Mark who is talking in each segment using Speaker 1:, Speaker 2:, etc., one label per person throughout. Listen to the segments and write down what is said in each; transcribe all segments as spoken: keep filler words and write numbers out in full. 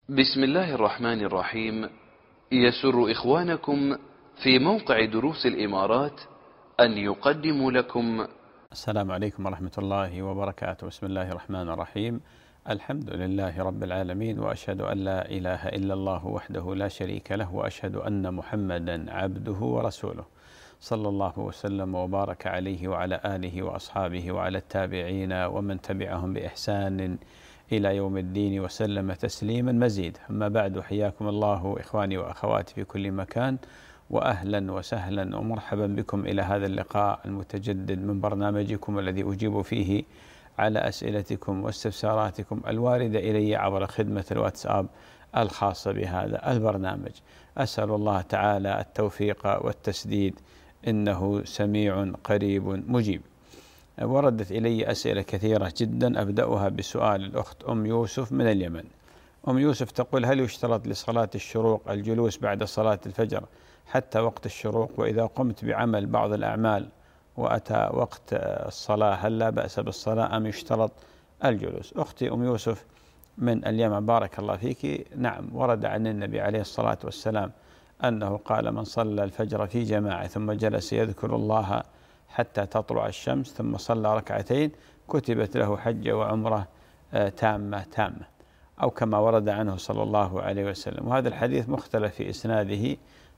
Speaker 1: بسم الله الرحمن الرحيم. يسر إخوانكم في موقع دروس الإمارات أن يقدموا لكم.
Speaker 2: السلام عليكم ورحمة الله وبركاته. بسم الله الرحمن الرحيم. الحمد لله رب العالمين، وأشهد أن لا إله إلا الله وحده لا شريك له، وأشهد أن محمدا عبده ورسوله، صلى الله وسلم وبارك عليه وعلى آله وأصحابه وعلى التابعين ومن تبعهم بإحسان إلى يوم الدين وسلم تسليما مزيد. أما بعد، حياكم الله إخواني وأخواتي في كل مكان، وأهلا وسهلا ومرحبا بكم إلى هذا اللقاء المتجدد من برنامجكم الذي أجيب فيه على أسئلتكم واستفساراتكم الواردة إلي عبر خدمة الواتساب الخاصة بهذا البرنامج. أسأل الله تعالى التوفيق والتسديد، إنه سميع قريب مجيب. وردت إلي أسئلة كثيرة جدا، أبدأها بسؤال الأخت أم يوسف من اليمن. أم يوسف تقول: هل يشترط لصلاة الشروق الجلوس بعد صلاة الفجر حتى وقت الشروق؟ وإذا قمت بعمل بعض الأعمال وأتى وقت الصلاة هل لا بأس بالصلاة أم يشترط الجلوس؟ أختي أم يوسف من اليمن، بارك الله فيك. نعم، ورد عن النبي عليه الصلاة والسلام أنه قال: من صلى الفجر في جماعة ثم جلس يذكر الله حتى تطلع الشمس ثم صلى ركعتين كتبت له حجة وعمرة تامة تامة، أو كما ورد عنه صلى الله عليه وسلم. وهذا الحديث مختلف في إسناده،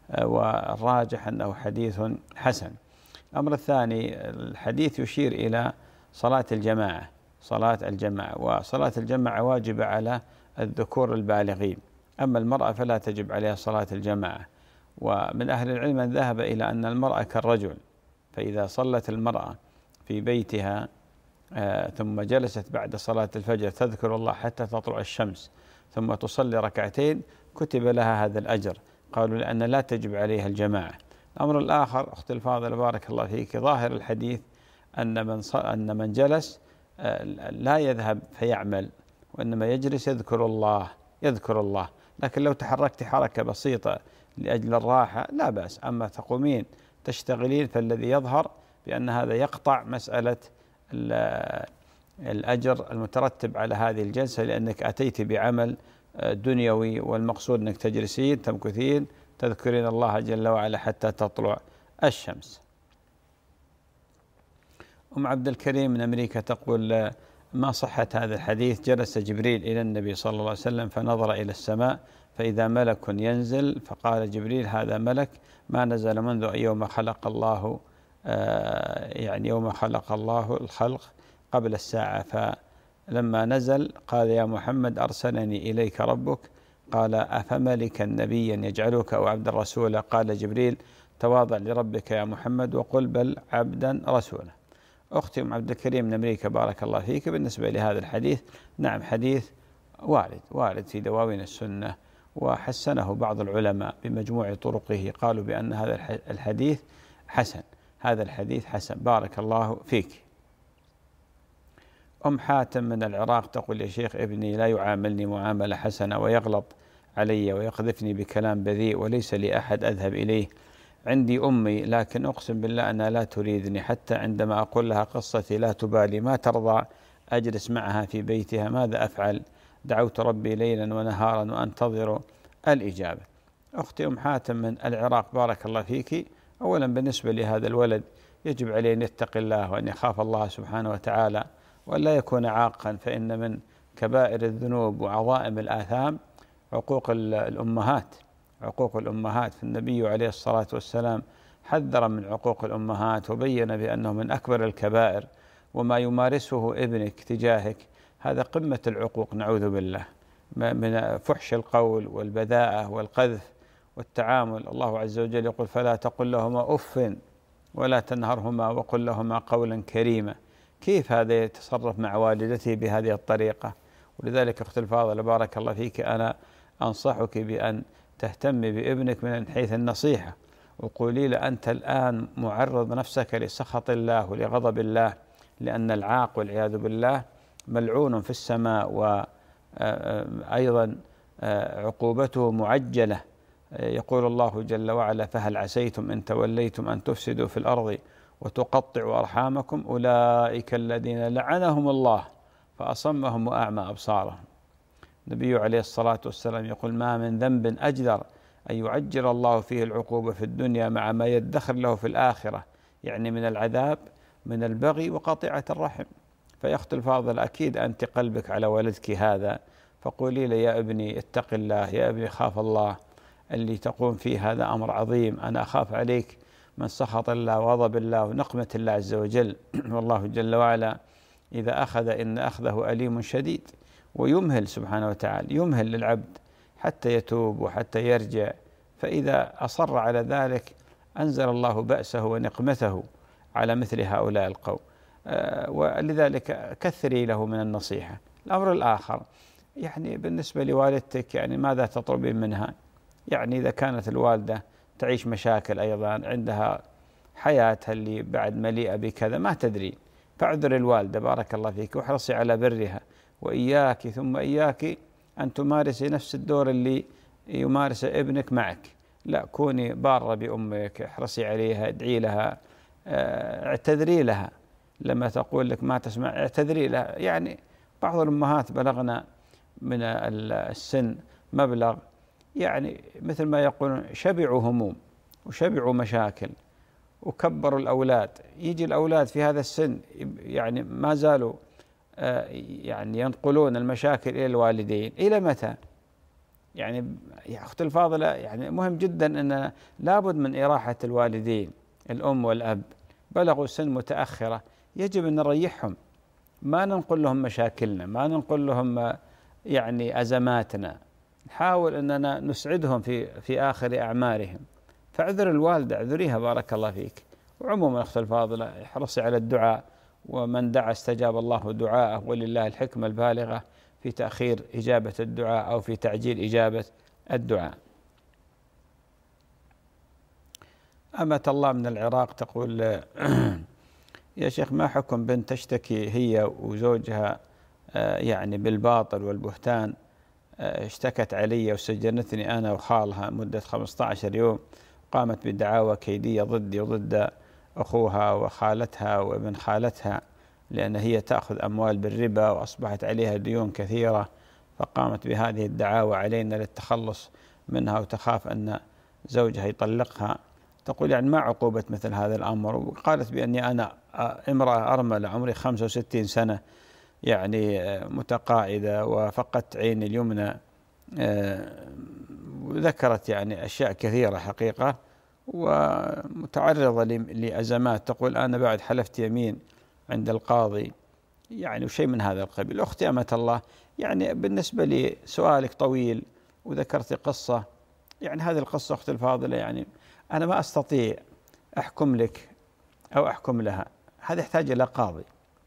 Speaker 2: والراجح أنه حديث حسن. الأمر الثاني، الحديث يشير إلى صلاة الجماعة صلاة الجماعة وصلاة الجماعة واجبة على الذكور البالغين، أما المرأة فلا تجب عليها صلاة الجماعة. ومن أهل العلم من ذهب إلى أن المرأة كالرجل، فإذا صلت المرأة في بيتها آه ثم جلست بعد صلاة الفجر تذكر الله حتى تطلع الشمس ثم تصلي ركعتين كتب لها هذا الأجر. قالوا لأن لا تجب عليها الجماعة. الأمر الآخر، أختي الفاضلة بارك الله فيك، ظاهر الحديث أن من أن من جلس آه لا يذهب فيعمل، وإنما يجلس يذكر الله يذكر الله لكن لو تحركت حركة بسيطة لأجل الراحة لا بأس. أما تقومين تشتغلين فالذي يظهر بأن هذا يقطع مسألة الأجر المترتب على هذه الجلسة، لأنك أتيت بعمل دنيوي، والمقصود أنك تجلسين تمكثين تذكرين الله جل وعلا حتى تطلع الشمس. أم عبد الكريم من أمريكا تقول: ما صحة هذا الحديث؟ جلس جبريل إلى النبي صلى الله عليه وسلم فنظر إلى السماء فإذا ملك ينزل، فقال جبريل: هذا ملك ما نزل منذ يوم خلق الله آه يعني يوم خلق الله الخلق قبل الساعة. فلما نزل قال: يا محمد أرسلني إليك ربك. قال: أفملكا نبيا يجعلك أو عبد الرسول؟ قال جبريل: تواضع لربك يا محمد وقل بل عبدا رسولا. أختي أم عبد الكريم من أمريكا، بارك الله فيك. بالنسبة لهذا الحديث، نعم حديث وارد وارد في دواوين السنة، وحسنه بعض العلماء بمجموع طرقه، قالوا بأن هذا الحديث حسن هذا الحديث حسن بارك الله فيك. أم حاتم من العراق تقول: يا شيخ، ابني لا يعاملني معاملة حسنة ويغلط علي ويقذفني بكلام بذيء وليس لي أحد أذهب إليه. عندي أمي لكن أقسم بالله أنها لا تريدني، حتى عندما أقول لها قصتي لا تبالي، ما ترضى أجلس معها في بيتها، ماذا أفعل؟ دعوت ربي ليلا ونهارا وأنتظر الإجابة. أختي أم حاتم من العراق، بارك الله فيك. أولا بالنسبة لهذا الولد يجب عليه أن يتقي الله وأن يخاف الله سبحانه وتعالى وأن لا يكون عاقا، فإن من كبائر الذنوب وعظائم الآثام عقوق الأمهات عقوق الأمهات فالنبي عليه الصلاة والسلام حذر من عقوق الأمهات وبين بأنه من أكبر الكبائر، وما يمارسه ابنك تجاهك هذا قمة العقوق، نعوذ بالله، من فحش القول والبذاءة والقذف والتعامل. الله عز وجل يقول: فلا تقل لهما أف ولا تنهرهما وقل لهما قولا كريما. كيف هذا يتصرف مع والدته بهذه الطريقة؟ ولذلك أختي الفاضلة بارك الله فيك، أنا أنصحك بأن تهتمي بابنك من حيث النصيحة، وقولي له: أنت الآن معرض نفسك لسخط الله ولغضب الله، لأن العاق والعياذ بالله ملعون في السماء، وأيضا عقوبته معجلة. يقول الله جل وعلا: فهل عسيتم إن توليتم أن تفسدوا في الأرض وتقطعوا أرحامكم أولئك الذين لعنهم الله فأصمهم وأعمى أبصارهم. النبي عليه الصلاة والسلام يقول: ما من ذنب أجدر أن يعجل الله فيه العقوبة في الدنيا مع ما يدخر له في الآخرة، يعني من العذاب من البغي وقطيعة الرحم. فيا أختي الفاضل، أكيد أنت قلبك على ولدك هذا، فقولي له: يا ابني اتق الله، يا ابني خاف الله، اللي تقوم فيه هذا أمر عظيم، أنا أخاف عليك من سخط الله وغضب الله ونقمة الله عز وجل. والله جل وعلا إذا أخذ إن أخذه أليم شديد، ويمهل سبحانه وتعالى، يمهل للعبد حتى يتوب وحتى يرجع، فإذا أصر على ذلك أنزل الله بأسه ونقمته على مثل هؤلاء القوم. آه ولذلك كثري له من النصيحة. الأمر الآخر، يعني بالنسبة لوالدتك، يعني ماذا تطلبين منها؟ يعني إذا كانت الوالدة تعيش مشاكل أيضا، عندها حياتها اللي بعد مليئة بكذا، ما تدري، فاعذر الوالدة بارك الله فيك، واحرصي على برها، وإياك ثم إياك أن تمارسي نفس الدور اللي يمارس ابنك معك. لا، كوني بارة بأمك، احرصي عليها، ادعي لها، اعتذري لها لما تقول لك ما تسمع، اعتذري لها. يعني بعض الأمهات بلغنا من السن مبلغ، يعني مثل ما يقولون شبعوا هموم وشبعوا مشاكل وكبروا الأولاد. يجي الأولاد في هذا السن يعني ما زالوا يعني ينقلون المشاكل إلى الوالدين. إلى متى؟ يعني يا أختي الفاضلة، يعني مهم جدا أن لابد من إراحة الوالدين، الأم والأب بلغوا سن متأخرة، يجب أن نريحهم، ما ننقل لهم مشاكلنا، ما ننقل لهم يعني أزماتنا، نحاول أننا نسعدهم في في آخر أعمارهم. فاعذر الوالدة، اعذريها بارك الله فيك. وعموما أختي الفاضلة، احرصي على الدعاء، ومن دعا استجاب الله دعاءه، ولله الحكمة البالغة في تأخير إجابة الدعاء أو في تعجيل إجابة الدعاء. أمة الله من العراق تقول: يا شيخ، ما حكم بنت تشتكي هي وزوجها يعني بالباطل والبهتان، اشتكت علي وسجنتني أنا وخالها مدة خمسة عشر يوم، قامت بدعاوى كيدية ضدي وضد أخوها وخالتها وابن خالتها، لأن هي تأخذ أموال بالربا وأصبحت عليها ديون كثيرة، فقامت بهذه الدعاوى علينا للتخلص منها، وتخاف أن زوجها يطلقها. تقول: يعني ما عقوبة مثل هذا الأمر؟ وقالت بأني أنا امرأة أرملة عمري خمسة وستين سنة، يعني متقاعدة وفقدت عيني اليمنى، وذكرت يعني أشياء كثيرة حقيقة، ومتعرضة لأزمات. تقول: أنا بعد حلفت يمين عند القاضي، يعني وشيء من هذا القبيل. أختي أمة الله، يعني بالنسبة لي سؤالك طويل وذكرت قصة، يعني هذه القصة أختي الفاضلة يعني أنا ما أستطيع أحكم لك أو أحكم لها، هذا يحتاج إلى قاضي.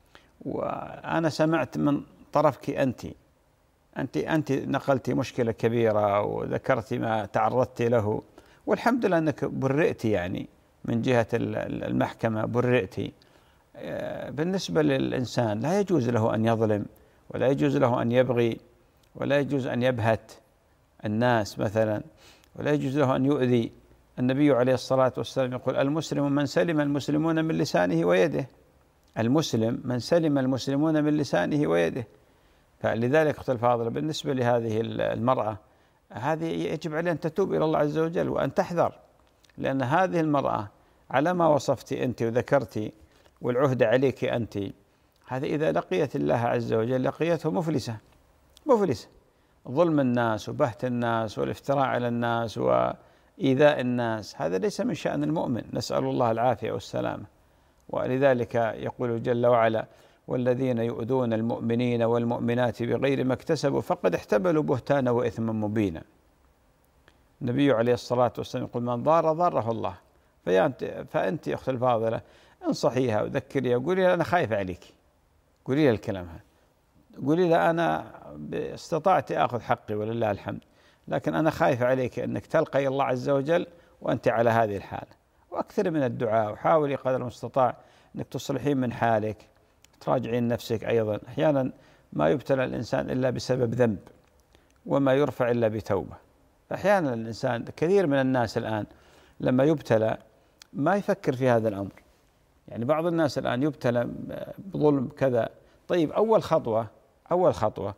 Speaker 2: وأنا سمعت من طرفك أنت أنت أنت نقلتي مشكلة كبيرة وذكرتي ما تعرضت له، والحمد لله أنك برئتي، يعني من جهة المحكمة برئتي. بالنسبة للإنسان لا يجوز له أن يظلم، ولا يجوز له أن يبغي، ولا يجوز أن يبهت الناس مثلا، ولا يجوز له أن يؤذي. النبي عليه الصلاة والسلام يقول: المسلم من سلم المسلمون من لسانه ويده. المسلم من سلم المسلمون من لسانه ويده. فلذلك أختي الفاضلة، بالنسبة لهذه المرأة، هذه يجب عليها أن تتوب إلى الله عز وجل وأن تحذر، لأن هذه المرأة على ما وصفت أنت وذكرتي والعهد عليك أنت، هذه إذا لقيت الله عز وجل لقيته مفلسة مفلسة. ظلم الناس وبهت الناس والافتراء على الناس وإيذاء الناس، هذا ليس من شأن المؤمن، نسأل الله العافية والسلامة. ولذلك يقول جل وعلا: والذين يؤذون المؤمنين والمؤمنات بغير ما اكتسبوا فقد احتملوا بهتانا وإثما مبينا. النبي عليه الصلاة والسلام يقول: من ضار ضاره الله. فأنت أختي الفاضلة انصحيها وذكريها، قولي لها أنا خايف عليك، قولي لها الكلام هذا، قولي لها أنا استطعت أخذ حقي ولله الحمد، لكن أنا خايف عليك أنك تلقي الله عز وجل وأنت على هذه الحالة. وأكثر من الدعاء، وحاولي قدر المستطاع أنك تصلحين من حالك، تراجعين نفسك أيضا. أحيانا ما يبتلى الإنسان إلا بسبب ذنب، وما يرفع إلا بتوبة. أحيانا الإنسان، كثير من الناس الآن لما يبتلى ما يفكر في هذا الأمر. يعني بعض الناس الآن يبتلى بظلم كذا، طيب أول خطوة أول خطوة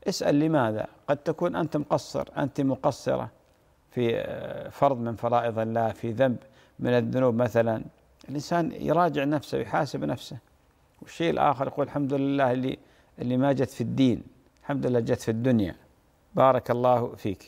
Speaker 2: اسأل لماذا. قد تكون أنت مقصر، أنت مقصرة في فرض من فرائض الله، في ذنب من الذنوب مثلا. الإنسان يراجع نفسه ويحاسب نفسه. والشيء الآخر يقول الحمد لله اللي اللي ما جت في الدين، الحمد لله جت في الدنيا. بارك الله فيك.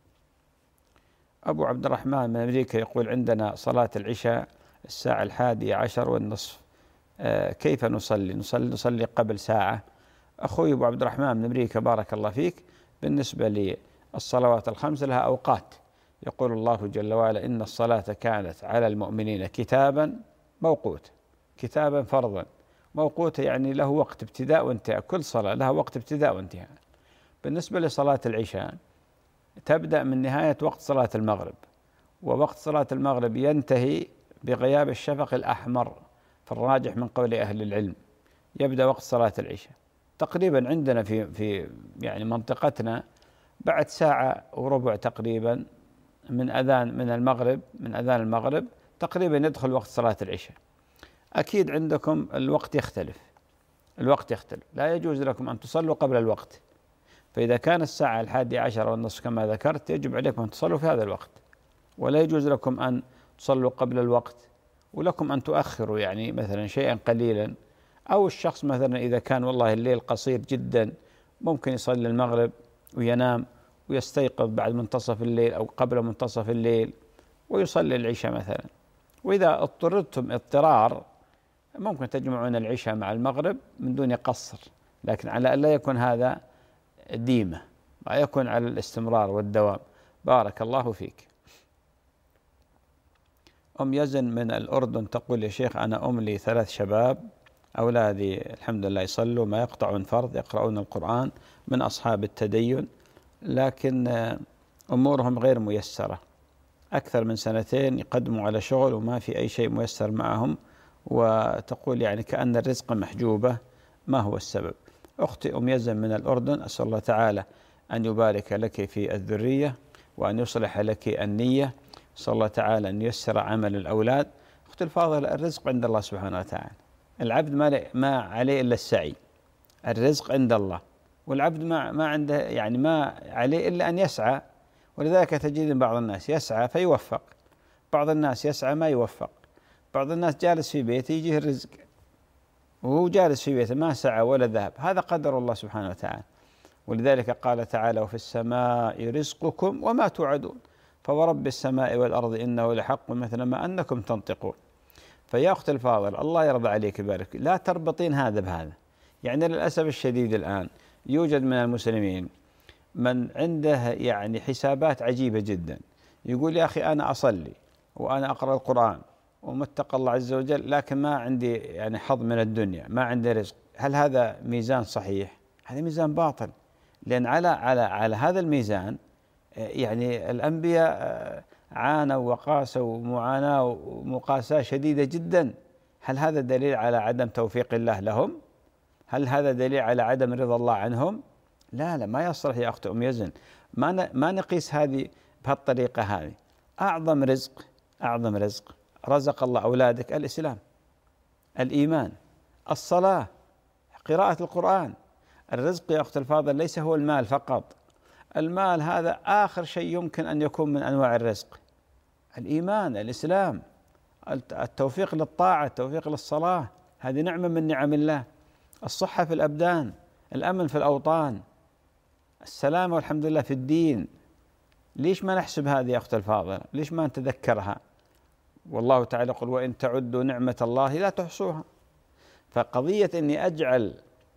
Speaker 2: أبو عبد الرحمن من أمريكا يقول عندنا صلاة العشاء الساعة الحادية عشر والنصف، آه كيف نصلي؟ نصلي نصلي قبل ساعة. أخوي أبو عبد الرحمن من أمريكا بارك الله فيك، بالنسبة للصلوات الخمس لها أوقات. يقول الله جل وعلا إن الصلاة كانت على المؤمنين كتابا موقوتا، كتابا فرضا. موقوتا يعني له وقت ابتداء وانتهاء، كل صلاة لها وقت ابتداء وانتهاء. بالنسبة لصلاة العشاء تبدأ من نهاية وقت صلاة المغرب، ووقت صلاة المغرب ينتهي بغياب الشفق الأحمر، في الراجح من قول أهل العلم يبدأ وقت صلاة العشاء. تقريبا عندنا في في يعني منطقتنا بعد ساعة وربع تقريبا من أذان من المغرب من أذان المغرب تقريبا يدخل وقت صلاة العشاء. أكيد عندكم الوقت يختلف، الوقت يختلف، لا يجوز لكم أن تصلوا قبل الوقت. فإذا كان الساعة الحادية عشر والنصف كما ذكرت يجب عليكم أن تصلوا في هذا الوقت، ولا يجوز لكم أن تصلوا قبل الوقت، ولكم أن تؤخروا يعني مثلا شيئا قليلا. أو الشخص مثلا إذا كان والله الليل قصير جدا ممكن يصلي المغرب وينام ويستيقظ بعد منتصف الليل أو قبل منتصف الليل ويصلي العشاء مثلا. وإذا اضطررتم اضطرار ممكن تجمعون العشاء مع المغرب من دون قصر، لكن على أن لا يكون هذا ديمة، ما يكون على الاستمرار والدوام. بارك الله فيك. أم يزن من الأردن تقول يا شيخ أنا أم لي ثلاث شباب، أولادي الحمد لله يصلوا ما يقطعون فرض، يقرؤون القرآن، من أصحاب التدين، لكن أمورهم غير ميسرة، أكثر من سنتين يقدموا على شغل وما في أي شيء ميسر معهم، وتقول يعني كأن الرزق محجوبة، ما هو السبب؟ أختي أم يزن من الأردن أسأل الله تعالى أن يبارك لك في الذرية وأن يصلح لك النية، أسأل الله تعالى أن ييسر عمل الأولاد. أختي الفاضلة الرزق عند الله سبحانه وتعالى، العبد ما ما عليه إلا السعي، الرزق عند الله، والعبد ما ما عنده يعني ما عليه إلا أن يسعى. ولذلك تجد بعض الناس يسعى فيوفق، بعض الناس يسعى ما يوفق، بعض الناس جالس في بيته يجيه الرزق وهو جالس في بيته ما سعى ولا ذهب، هذا قدر الله سبحانه وتعالى. ولذلك قال تعالى وفي السماء رزقكم وما توعدون فورب السماء والأرض إنه لحق مثل ما أنكم تنطقون. فيا أخت الفاضل الله يرضى عليك يبارك، لا تربطين هذا بهذا. يعني للأسف الشديد الآن يوجد من المسلمين من عنده يعني حسابات عجيبة جدا، يقول يا أخي أنا أصلي وأنا أقرأ القرآن ومتقى الله عز وجل، لكن ما عندي يعني حظ من الدنيا، ما عندي رزق. هل هذا ميزان صحيح؟ هذا ميزان باطل، لأن على على على هذا الميزان يعني الأنبياء عانوا وقاسوا معاناة ومقاساة شديدة جدا. هل هذا دليل على عدم توفيق الله لهم؟ هل هذا دليل على عدم رضا الله عنهم؟ لا لا ما يصلح يا أخت أم يزن، ما ما نقيس هذه بهالطريقة هذه. أعظم رزق أعظم رزق رزق الله أولادك الإسلام، الإيمان، الصلاة، قراءة القرآن. الرزق يا أخت الفاضل ليس هو المال فقط، المال هذا آخر شيء يمكن أن يكون من أنواع الرزق. الإيمان، الإسلام، التوفيق للطاعة، التوفيق للصلاة، هذه نعمة من نعم الله. الصحة في الأبدان، الأمن في الأوطان، السلامة والحمد لله في الدين. ليش ما نحسب هذه يا أخت الفاضلة؟ ليش ما نتذكرها؟ والله تعالى يقول وإن تعدوا نعمة الله لا تحصوها. فقضية أني أجعل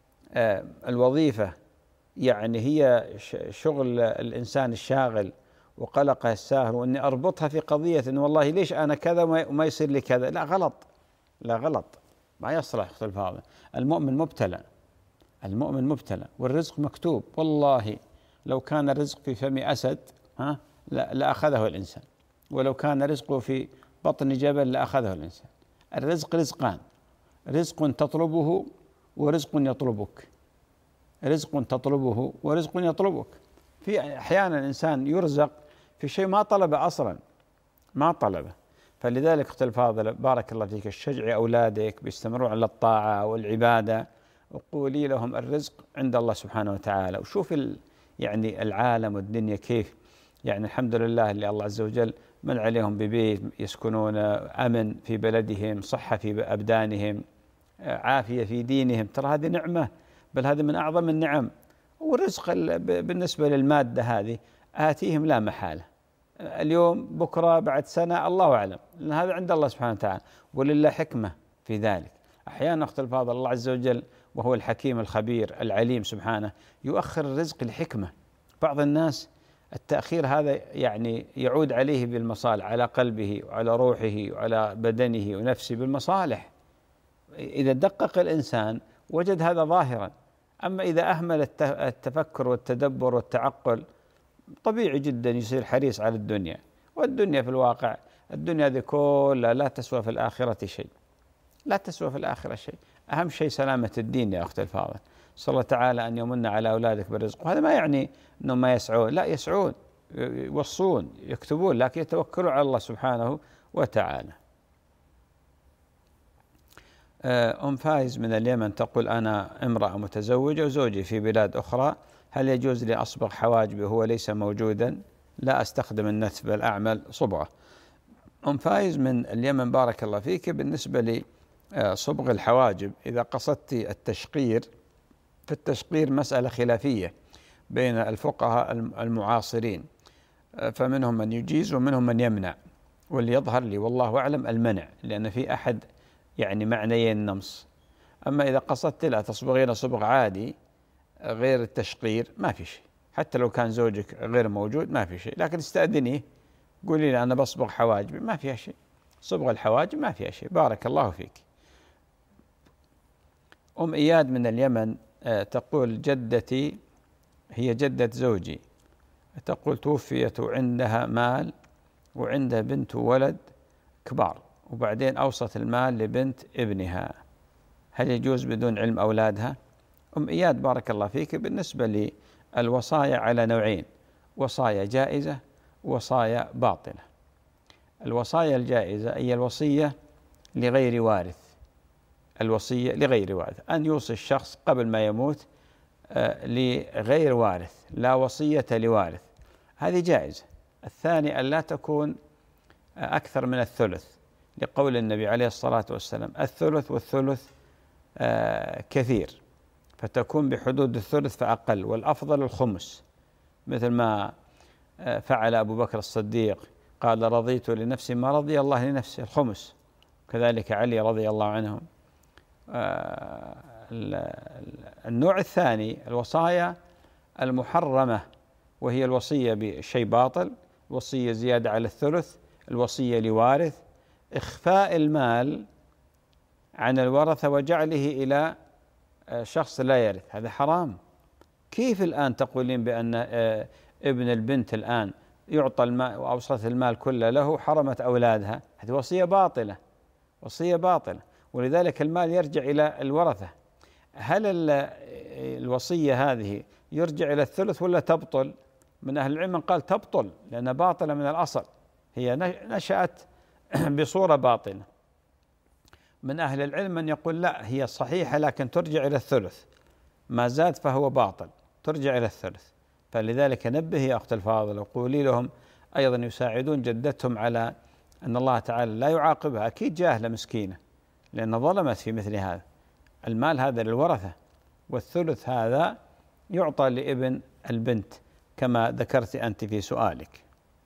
Speaker 2: الوظيفة يعني هي شغل الإنسان الشاغل وقلقه الساهر، وأني أربطها في قضية أن والله ليش أنا كذا وما يصير لي كذا، لا غلط، لا غلط، ما يصلح أخت الفاضل. المؤمن مبتلى، المؤمن مبتلى والرزق مكتوب. والله لو كان الرزق في فم أسد ها لأخذه الإنسان، ولو كان رزقه في بطن جبل لأخذه الإنسان. الرزق رزقان، رزق تطلبه ورزق يطلبك، رزق تطلبه ورزق يطلبك. في أحيانا الإنسان يرزق في شيء ما طلبه أصلا، ما طلبه. فلذلك أخت الفاضلة بارك الله فيك، الشجع أولادك بيستمروا على الطاعة والعبادة، وقولي لهم الرزق عند الله سبحانه وتعالى. وشوف يعني العالم والدنيا كيف، يعني الحمد لله اللي الله عز وجل من عليهم ببيت يسكنون، أمن في بلدهم، صحة في أبدانهم، عافية في دينهم، ترى هذه نعمة، بل هذه من أعظم النعم. والرزق بالنسبة للمادة هذه آتيهم لا محالة، اليوم بكرة بعد سنة الله أعلم، لأن هذا عند الله سبحانه وتعالى، ولله حكمة في ذلك. أحيانا أخت الفاضل الله عز وجل وهو الحكيم الخبير العليم سبحانه يؤخر الرزق لحكمة. بعض الناس التأخير هذا يعني يعود عليه بالمصالح، على قلبه وعلى روحه وعلى بدنه ونفسه بالمصالح. إذا دقق الإنسان وجد هذا ظاهرا. أما إذا أهمل التفكر والتدبر والتعقل طبيعي جدا يصير حريص على الدنيا، والدنيا في الواقع الدنيا ذي كلها لا تسوى في الآخرة شيء، لا تسوى في الآخرة شيء. أهم شيء سلامة الدين يا أخت الفاضل. صلى الله تعالى أن يمن على أولادك بالرزق، وهذا ما يعني أنهم ما يسعون، لا يسعون، يوصون، يكتبون، لكن يتوكلوا على الله سبحانه وتعالى. أم فايز من اليمن تقول: أنا امرأة متزوجة وزوجي في بلاد أخرى، هل يجوز لي أصبغ حواجبي وهو ليس موجودا؟ لا أستخدم النتف بل أعمل صبغة. أم فايز من اليمن بارك الله فيك، بالنسبة لصبغ الحواجب إذا قصدت التشقير، فالتشقير مسألة خلافية بين الفقهاء المعاصرين، فمنهم من يجيز ومنهم من يمنع، واللي يظهر لي والله أعلم المنع، لأن في أحد يعني معنيين النمص. أما إذا قصدت لا تصبغين صبغ عادي غير التشقير ما في شيء، حتى لو كان زوجك غير موجود ما في شيء، لكن استأذنيه قولي لي أنا بصبغ حواجبي، ما فيها شيء، صبغ الحواجب ما فيها شيء. بارك الله فيك. أم إياد من اليمن تقول: جدتي هي جدة زوجي، تقول توفيت وعندها مال وعندها بنت وولد كبار، وبعدين أوصت المال لبنت ابنها، هل يجوز بدون علم أولادها؟ أم إياد بارك الله فيك، بالنسبة للوصايا على نوعين: وصايا جائزة ووصايا باطلة. الوصايا الجائزة هي الوصية لغير وارث، الوصية لغير وارث، أن يوصي الشخص قبل ما يموت لغير وارث، لا وصية لوارث، هذه جائزة. الثاني أن لا تكون أكثر من الثلث، لقول النبي عليه الصلاة والسلام: الثلث والثلث كثير، فتكون بحدود الثلث فأقل، والأفضل الخمس، مثل ما فعل أبو بكر الصديق، قال: رضيت لنفسي ما رضي الله لنفسه، الخمس. كذلك علي رضي الله عنهم. النوع الثاني الوصايا المحرمة، وهي الوصية بشيء باطل، وصية زيادة على الثلث، الوصية لوارث، إخفاء المال عن الورثة وجعله إلى شخص لا يرث، هذا حرام. كيف الآن تقولين بأن ابن البنت الآن يعطى المال وأوصت المال كله له، حرمت أولادها؟ هذه وصية باطلة، وصية باطلة، ولذلك المال يرجع إلى الورثة. هل الوصية هذه يرجع إلى الثلث ولا تبطل؟ من أهل العلم من قال تبطل، لأن باطلة من الأصل، هي نشأت بصورة باطلة. من أهل العلم من يقول لا، هي صحيحة لكن ترجع إلى الثلث، ما زاد فهو باطل، ترجع إلى الثلث. فلذلك نبه يا أخت الفاضل، وقولي لهم أيضا يساعدون جدتهم على أن الله تعالى لا يعاقبها، أكيد جاهلة مسكينة لأن ظلمت في مثل هذا. المال هذا للورثة، والثلث هذا يعطى لابن البنت كما ذكرت أنت في سؤالك.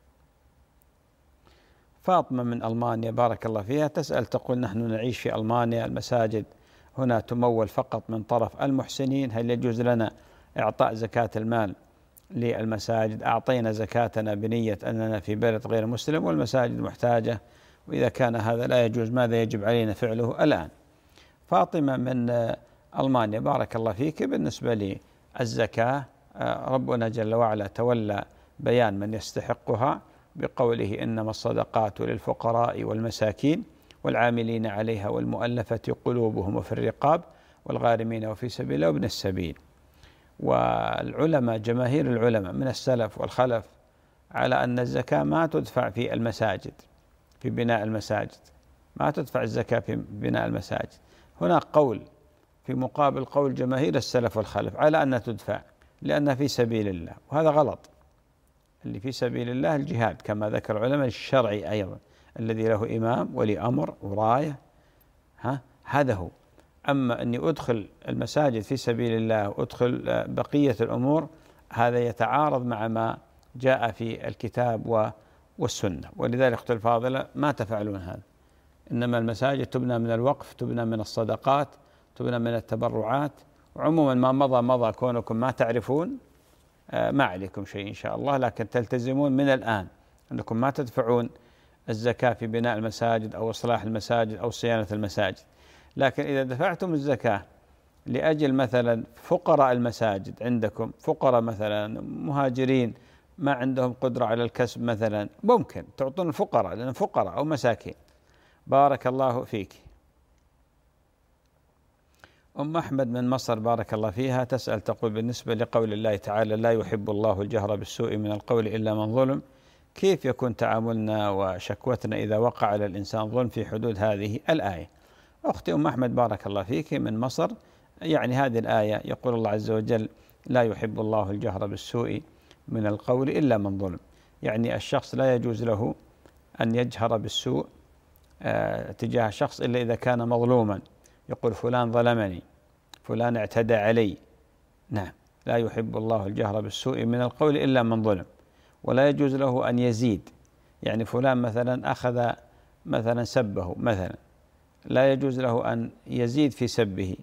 Speaker 2: فاطمة من ألمانيا بارك الله فيها تسأل تقول: نحن نعيش في ألمانيا، المساجد هنا تمول فقط من طرف المحسنين، هل يجوز لنا إعطاء زكاة المال للمساجد؟ أعطينا زكاتنا بنية أننا في بلد غير مسلم والمساجد محتاجة، وإذا كان هذا لا يجوز ماذا يجب علينا فعله الآن؟ فاطمة من ألمانيا بارك الله فيك، بالنسبة للزكاة ربنا جل وعلا تولى بيان من يستحقها بقوله: إنما الصدقات للفقراء والمساكين والعاملين عليها والمؤلفة قلوبهم وفي الرقاب والغارمين وفي سبيل الله وابن السبيل. والعلماء جماهير العلماء من السلف والخلف على أن الزكاة ما تدفع في المساجد، في بناء المساجد، ما تدفع الزكاة في بناء المساجد. هناك قول في مقابل قول جماهير السلف والخلف على أنها تدفع لأنها في سبيل الله، وهذا غلط. اللي في سبيل الله الجهاد كما ذكر العلماء الشرعي أيضا الذي له إمام ولي أمر وراية، ها هذا هو. أما أني أدخل المساجد في سبيل الله وأدخل بقية الأمور هذا يتعارض مع ما جاء في الكتاب والسنة، ولذلك أختي الفاضلة ما تفعلون هذا. إنما المساجد تبنى من الوقف، تبنى من الصدقات، تبنى من التبرعات، وعموما ما مضى مضى، كونكم ما تعرفون ما عليكم شيء إن شاء الله، لكن تلتزمون من الآن أنكم ما تدفعون الزكاة في بناء المساجد أو إصلاح المساجد أو صيانة المساجد. لكن إذا دفعتم الزكاة لأجل مثلا فقراء المساجد عندكم، فقراء مثلا مهاجرين ما عندهم قدرة على الكسب مثلا، ممكن تعطون الفقراء لأن فقراء أو مساكين. بارك الله فيك. أم أحمد من مصر بارك الله فيها تسأل تقول: بالنسبة لقول الله تعالى لا يحب الله الجهر بالسوء من القول إلا من ظلم، كيف يكون تعاملنا وشكوتنا إذا وقع على الإنسان ظلم في حدود هذه الآية؟ أختي أم أحمد بارك الله فيك من مصر، يعني هذه الآية يقول الله عز وجل لا يحب الله الجهر بالسوء من القول إلا من ظلم، يعني الشخص لا يجوز له أن يجهر بالسوء آه تجاه شخص إلا إذا كان مظلوما، يقول فلان ظلمني، فلان اعتدى علي. نعم، لا يحب الله الجهر بالسوء من القول إلا من ظلم. ولا يجوز له أن يزيد، يعني فلان مثلا أخذ مثلا سبه مثلا، لا يجوز له أن يزيد في سبه،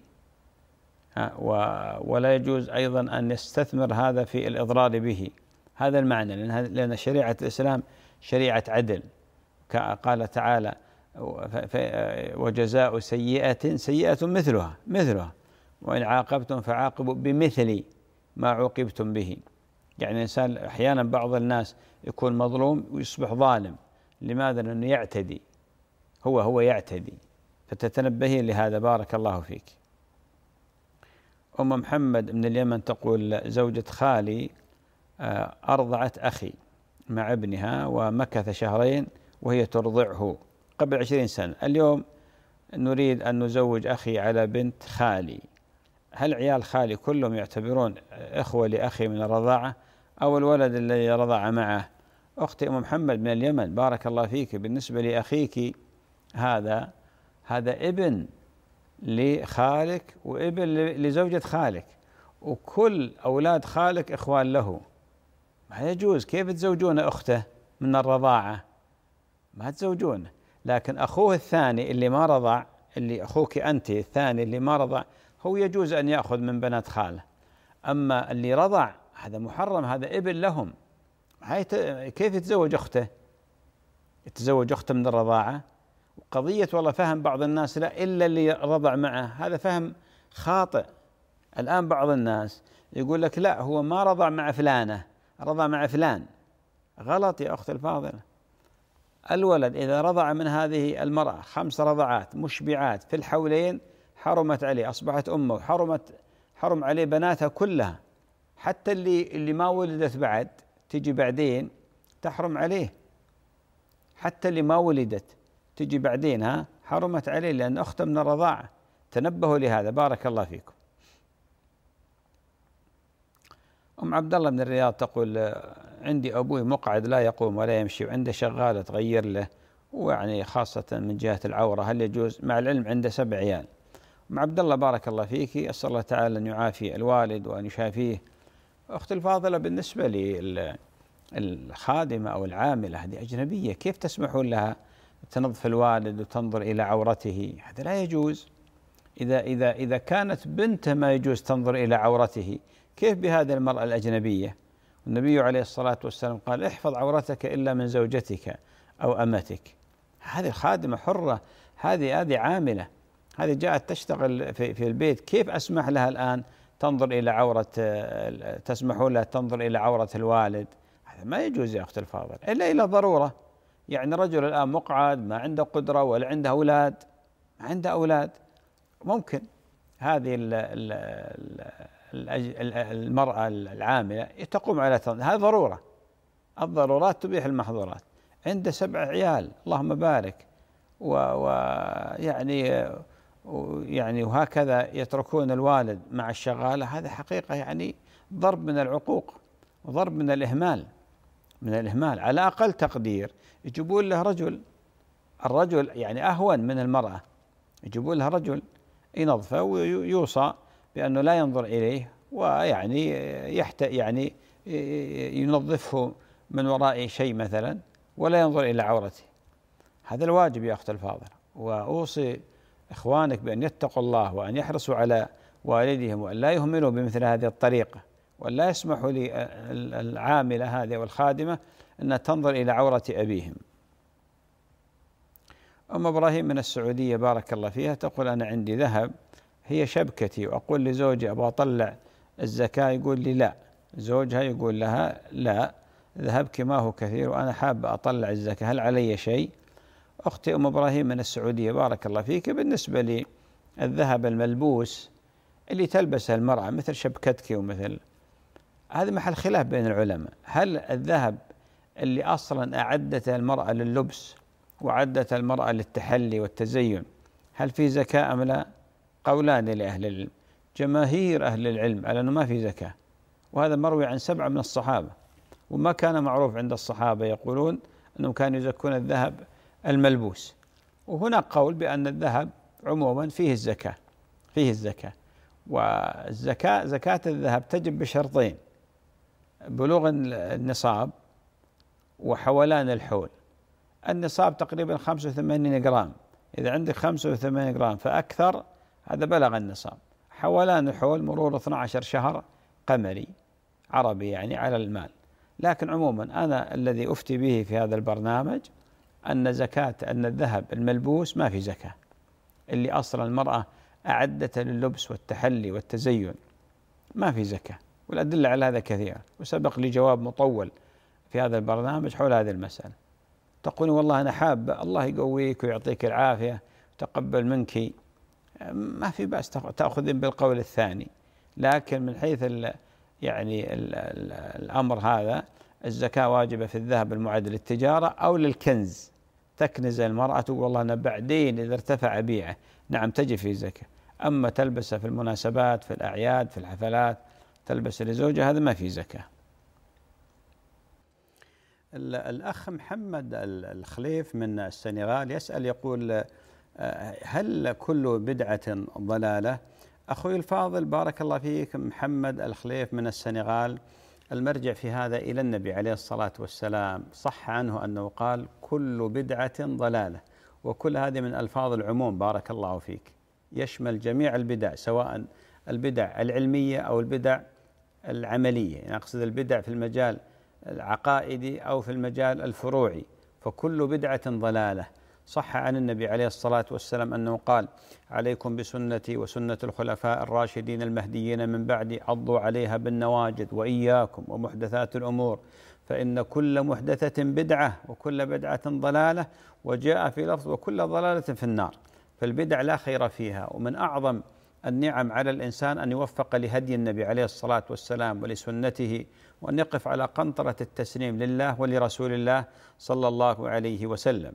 Speaker 2: ولا يجوز أيضا أن يستثمر هذا في الإضرار به. هذا المعنى، لأن شريعة الإسلام شريعة عدل، قال تعالى وجزاء سيئة سيئة مثلها مثلها وإن عاقبتم فعاقبوا بمثل ما عوقبتم به. يعني الإنسان أحيانا بعض الناس يكون مظلوم ويصبح ظالم، لماذا؟ لأنه يعتدي، هو هو يعتدي، فتتنبهين لهذا. بارك الله فيك. أم محمد من اليمن تقول زوجة خالي أرضعت أخي مع ابنها ومكث شهرين وهي ترضعه قبل عشرين سنة، اليوم نريد أن نزوج أخي على بنت خالي، هل عيال خالي كلهم يعتبرون إخوة لأخي من الرضاعة أو الولد الذي رضع معه؟ أختي أم محمد من اليمن بارك الله فيك، بالنسبة لأخيك هذا هذا ابن لخالك وابن لزوجة خالك، وكل أولاد خالك إخوان له، ما يجوز. كيف تزوجون أخته من الرضاعة؟ ما تزوجونه. لكن أخوه الثاني اللي ما رضع، اللي أخوك أنت الثاني اللي ما رضع، هو يجوز أن يأخذ من بنات خاله. أما اللي رضع هذا محرم، هذا ابن لهم. هاي كيف يتزوج أخته؟ يتزوج أخته من الرضاعة؟ قضية والله فهم بعض الناس لا إلا اللي رضع معه، هذا فهم خاطئ. الآن بعض الناس يقول لك لا هو ما رضع مع فلانة، رضع مع فلان. غلط يا أخت الفاضلة. الولد إذا رضع من هذه المرأة خمس رضعات مشبعات في الحولين حرمت عليه، أصبحت أمه، حرمت حرم عليه بناتها كلها، حتى اللي اللي ما ولدت بعد تجي بعدين تحرم عليه، حتى اللي ما ولدت تجي بعدين ها حرمت عليه لأن أخته من الرضاعة. تنبهوا لهذا. بارك الله فيكم. أم عبد الله من الرياض تقول عندي أبوي مقعد لا يقوم ولا يمشي وعنده شغالة تغير له، ويعني خاصة من جهة العورة، هل يجوز؟ مع العلم عنده سبع عيال. أم عبد الله بارك الله فيك، أسأل الله تعالى أن يعافي الوالد وأن يشافيه. أختي الفاضلة بالنسبة للخادمة أو العاملة هذه أجنبية، كيف تسمحون لها تنظف الوالد وتنظر إلى عورته؟ هذا لا يجوز. إذا إذا إذا كانت بنته ما يجوز تنظر إلى عورته، كيف بهذه المرأة الأجنبية؟ النبي عليه الصلاة والسلام قال احفظ عورتك إلا من زوجتك أو أمتك. هذه الخادمة حرة، هذه هذه عاملة، هذه جاءت تشتغل في في البيت، كيف أسمح لها الآن تنظر إلى عورة، تسمحون لها تنظر إلى عورة الوالد؟ هذا ما يجوز يا أخت الفاضل إلا إلى ضرورة. يعني رجل الآن مقعد ما عنده قدرة ولا عنده أولاد، ما عنده أولاد، ممكن هذه ال ال المرأة العاملة تقوم على تنظيف، هذا ضرورة، الضرورات تبيح المحظورات. عنده سبع عيال اللهم بارك، ويعني يعني وهكذا يتركون الوالد مع الشغالة، هذا حقيقة يعني ضرب من العقوق وضرب من الإهمال، من الإهمال. على أقل تقدير يجيبون له رجل، الرجل يعني أهون من المرأة، يجيبون له رجل ينظفه ويوصى بأنه لا ينظر إليه، ويعني يحت يعني ينظفه من وراء شيء مثلا ولا ينظر إلى عورته. هذا الواجب يا أخت الفاضل. وأوصي إخوانك بأن يتقوا الله وأن يحرصوا على والدهم وأن لا يهملوا بمثل هذه الطريقة، وأن لا يسمحوا للعاملة هذه والخادمة أن تنظر إلى عورة أبيهم. أم إبراهيم من السعودية بارك الله فيها تقول: أنا عندي ذهب هي شبكتي، وأقول لزوجي أبغى أطلع الزكاة، يقول لي لا. زوجها يقول لها: لا، ذهبك ما هو كثير وأنا حاب أطلع الزكاة، هل علي شيء؟ أختي أم إبراهيم من السعودية بارك الله فيك، بالنسبة للذهب الملبوس اللي تلبسه المرأة مثل شبكتك ومثل هذا محل خلاف بين العلماء. هل الذهب اللي أصلا أعدته المرأة لللبس وعدته المرأة للتحلي والتزين هل في زكاة أم لا؟ قولان لأهل العلم. جماهير أهل العلم على أنه ما في زكاة، وهذا مروي عن سبعة من الصحابة، وما كان معروف عند الصحابة يقولون أنهم كانوا يزكون الذهب الملبوس. وهناك قول بأن الذهب عموما فيه الزكاة، فيه الزكاة. والزكاة زكاة الذهب تجب بشرطين: بلوغ النصاب وحولان الحول. النصاب تقريبا خمسة وثمانين جرام، إذا عندك خمسة وثمانين جرام فأكثر هذا بلغ النصاب. حولان الحول مرور اثنا عشر شهر قمري عربي يعني على المال. لكن عموما أنا الذي أفتي به في هذا البرنامج أن زكاة أن الذهب الملبوس ما في زكاة، اللي أصلا المرأة أعدته لللبس والتحلي والتزين ما في زكاة، والأدلة على هذا كثيرة، وسبق لي جواب مطول في هذا البرنامج حول هذه المسألة. تقول والله أنا حابة، الله يقويك ويعطيك العافية وتقبل منك، ما في بأس تأخذين بالقول الثاني. لكن من حيث ال يعني ال ال الأمر هذا الزكاة واجبة في الذهب المعد للتجارة أو للكنز، تكنز المرأة تقول والله أنا بعدين إذا ارتفع بيعه، نعم تجي في زكاة. أما تلبسه في المناسبات في الأعياد في الحفلات تلبس لزوجها هذا ما في زكاة. الأخ محمد الخليف من السنغال يسأل يقول: هل كل بدعة ضلالة؟ أخوي الفاضل بارك الله فيك محمد الخليف من السنغال، المرجع في هذا إلى النبي عليه الصلاة والسلام، صح عنه أنه قال: كل بدعة ضلالة، وكل هذه من ألفاظ العموم بارك الله فيك، يشمل جميع البدع سواء البدع العلمية أو البدع العملية، يعني أقصد البدع في المجال العقائدي أو في المجال الفروعي، فكل بدعة ضلالة. صح عن النبي عليه الصلاة والسلام أنه قال: عليكم بسنتي وسنة الخلفاء الراشدين المهديين من بعدي، عضوا عليها بالنواجذ، وإياكم ومحدثات الأمور فإن كل محدثة بدعة وكل بدعة ضلالة، وجاء في لفظ وكل ضلالة في النار. فالبدع لا خير فيها، ومن أعظم النعم على الإنسان أن يوفق لهدي النبي عليه الصلاة والسلام ولسنته، وأن يقف على قنطرة التسليم لله ولرسول الله صلى الله عليه وسلم.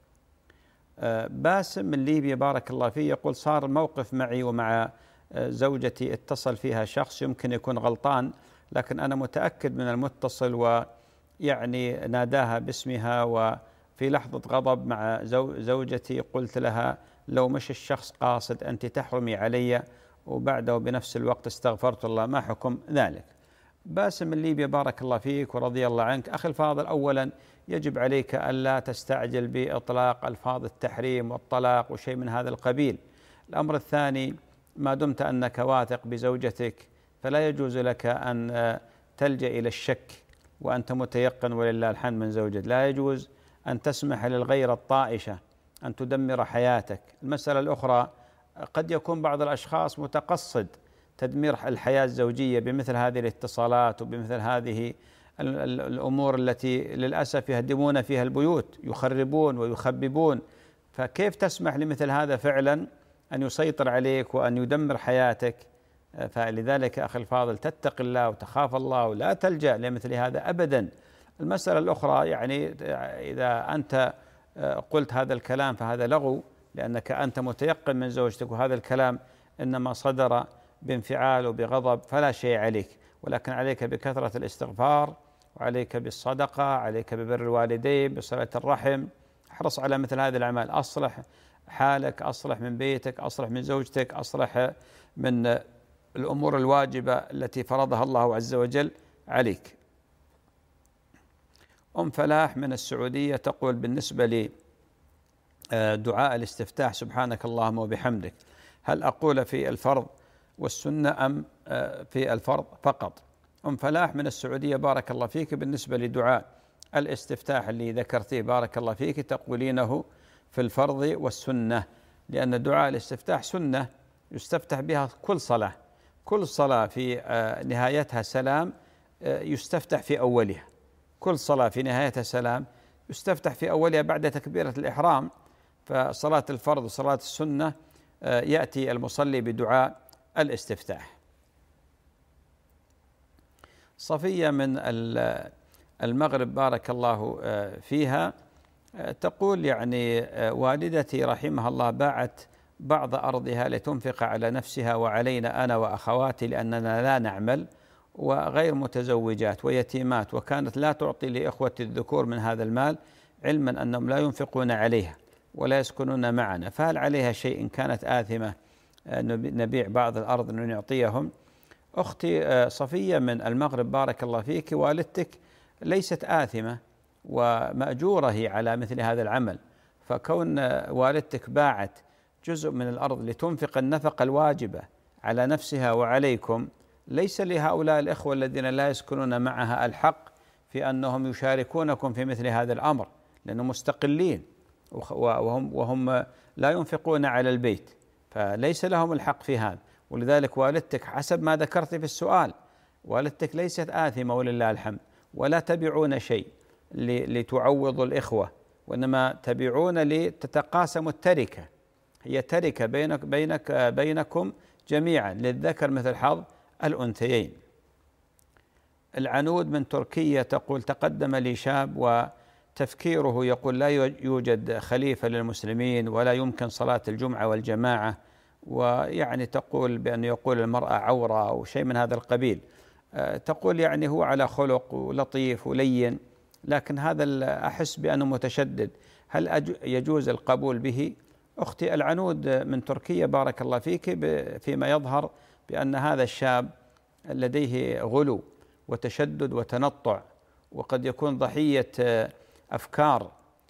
Speaker 2: باسم من ليبيا بارك الله فيه يقول: صار موقف معي ومع زوجتي اتصل فيها شخص يمكن يكون غلطان، لكن أنا متأكد من المتصل، ويعني ناداها باسمها، وفي لحظة غضب مع زوجتي قلت لها: لو مش الشخص قاصد أنت تحرمي علي، وبعده بنفس الوقت استغفرت الله، ما حكم ذلك؟ باسم من ليبيا بارك الله فيك ورضي الله عنك. أخي الفاضل، أولا يجب عليك ألا تستعجل بإطلاق ألفاظ التحريم والطلاق وشيء من هذا القبيل. الأمر الثاني، ما دمت أنك واثق بزوجتك فلا يجوز لك أن تلجأ إلى الشك وأنت متيقن ولله الحمد من زوجك. لا يجوز أن تسمح للغيرة الطائشة أن تدمر حياتك. المسألة الأخرى، قد يكون بعض الأشخاص متقصد تدمير الحياة الزوجية بمثل هذه الاتصالات وبمثل هذه الأمور التي للأسف يهدمون فيها البيوت، يخربون ويخببون. فكيف تسمح لمثل هذا فعلا أن يسيطر عليك وأن يدمر حياتك؟ فلذلك أخي الفاضل تتق الله وتخاف الله ولا تلجأ لمثل هذا أبدا. المسألة الأخرى، يعني إذا أنت قلت هذا الكلام فهذا لغو، لأنك أنت متيقن من زوجتك، وهذا الكلام إنما صدر بانفعال وبغضب فلا شيء عليك، ولكن عليك بكثرة الاستغفار، وعليك بالصدقة، عليك ببر الوالدين، بصلة الرحم. احرص على مثل هذه الأعمال. أصلح حالك، أصلح من بيتك، أصلح من زوجتك، أصلح من الأمور الواجبة التي فرضها الله عز وجل عليك. أم فلاح من السعودية تقول: بالنسبة لي دعاء الاستفتاح سبحانك اللهم وبحمدك، هل أقول في الفرض والسنة أم في الفرض فقط؟ أم فلاح من السعودية بارك الله فيك، بالنسبة لدعاء الاستفتاح اللي ذكرتيه بارك الله فيك تقولينه في الفرض والسنة، لأن دعاء الاستفتاح سنة يستفتح بها كل صلاة، كل صلاة في نهايتها سلام يستفتح في أولها، كل صلاة في نهايتها سلام يستفتح في أولها بعد تكبيرة الإحرام. فصلاة الفرض وصلاة السنة يأتي المصلي بدعاء الاستفتاح. صفية من المغرب بارك الله فيها تقول: يعني والدتي رحمها الله باعت بعض أرضها لتنفق على نفسها وعلينا أنا وأخواتي لأننا لا نعمل وغير متزوجات ويتيمات، وكانت لا تعطي لإخوة الذكور من هذا المال علما أنهم لا ينفقون عليها ولا يسكنون معنا، فهل عليها شيء إن كانت آثمة نبيع بعض الأرض لنعطيهم؟ أختي صفية من المغرب بارك الله فيك، والدتك ليست آثمة ومأجورة هي على مثل هذا العمل، فكون والدتك باعت جزء من الأرض لتنفق النفقة الواجبة على نفسها وعليكم، ليس لهؤلاء الإخوة الذين لا يسكنون معها الحق في أنهم يشاركونكم في مثل هذا الأمر، لأنهم مستقلين وهم, وهم لا ينفقون على البيت، فليس لهم الحق في هذا. ولذلك والدتك حسب ما ذكرت في السؤال والدتك ليست آثمة ولله الحمد، ولا تبيعون شيء لتعوضوا الإخوة، وإنما تبيعون لتتقاسموا التركة، هي تركة بينك بينك بينكم جميعا، للذكر مثل حظ الأنثيين. العنود من تركيا تقول: تقدم لي شاب وتفكيره يقول لا يوجد خليفة للمسلمين ولا يمكن صلاة الجمعة والجماعة، ويعني تقول بأن يقول المرأة عورة أو شيء من هذا القبيل. تقول يعني هو على خلق ولطيف ولين، لكن هذا أحس بأنه متشدد، هل يجوز القبول به؟ أختي العنود من تركيا بارك الله فيك، فيما يظهر بأن هذا الشاب لديه غلو وتشدد وتنطع، وقد يكون ضحية أفكار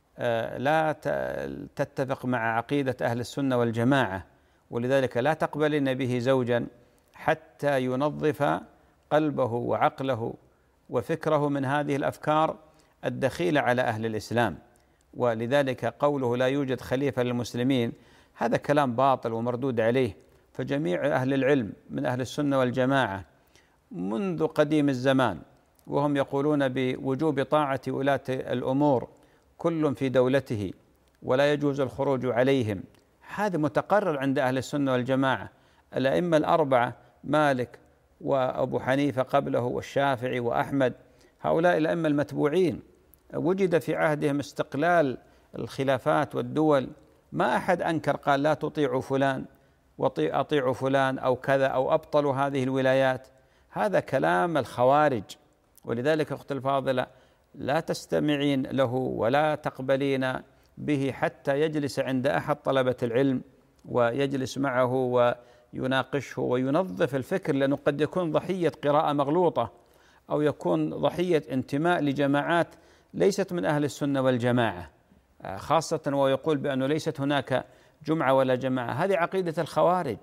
Speaker 2: لا تتفق مع عقيدة أهل السنة والجماعة، ولذلك لا تقبلين به زوجا حتى ينظف قلبه وعقله وفكره من هذه الأفكار الدخيلة على أهل الإسلام. ولذلك قوله لا يوجد خليفة للمسلمين هذا كلام باطل ومردود عليه، فجميع أهل العلم من أهل السنة والجماعة منذ قديم الزمان وهم يقولون بوجوب طاعة ولاة الأمور كل في دولته ولا يجوز الخروج عليهم، هذا متقرر عند أهل السنة والجماعة. الأئمة الأربعة مالك وأبو حنيفة قبله والشافعي وأحمد، هؤلاء الأئمة المتبوعين وجد في عهدهم استقلال الخلافات والدول، ما أحد أنكر قال لا تطيعوا فلان وأطيعوا فلان أو كذا أو أبطلوا هذه الولايات، هذا كلام الخوارج. ولذلك أخت الفاضلة لا تستمعين له ولا تقبلين به حتى يجلس عند أحد طلبة العلم ويجلس معه ويناقشه وينظف الفكر، لأنه قد يكون ضحية قراءة مغلوطة أو يكون ضحية انتماء لجماعات ليست من أهل السنة والجماعة، خاصة ويقول بأنه ليست هناك جمعة ولا جماعة، هذه عقيدة الخوارج،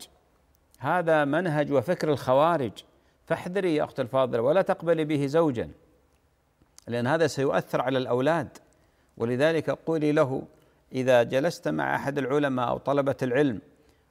Speaker 2: هذا منهج وفكر الخوارج، فاحذري يا أخت الفاضلة ولا تقبلي به زوجا، لأن هذا سيؤثر على الأولاد. ولذلك قولي له إذا جلست مع أحد العلماء أو طلبة العلم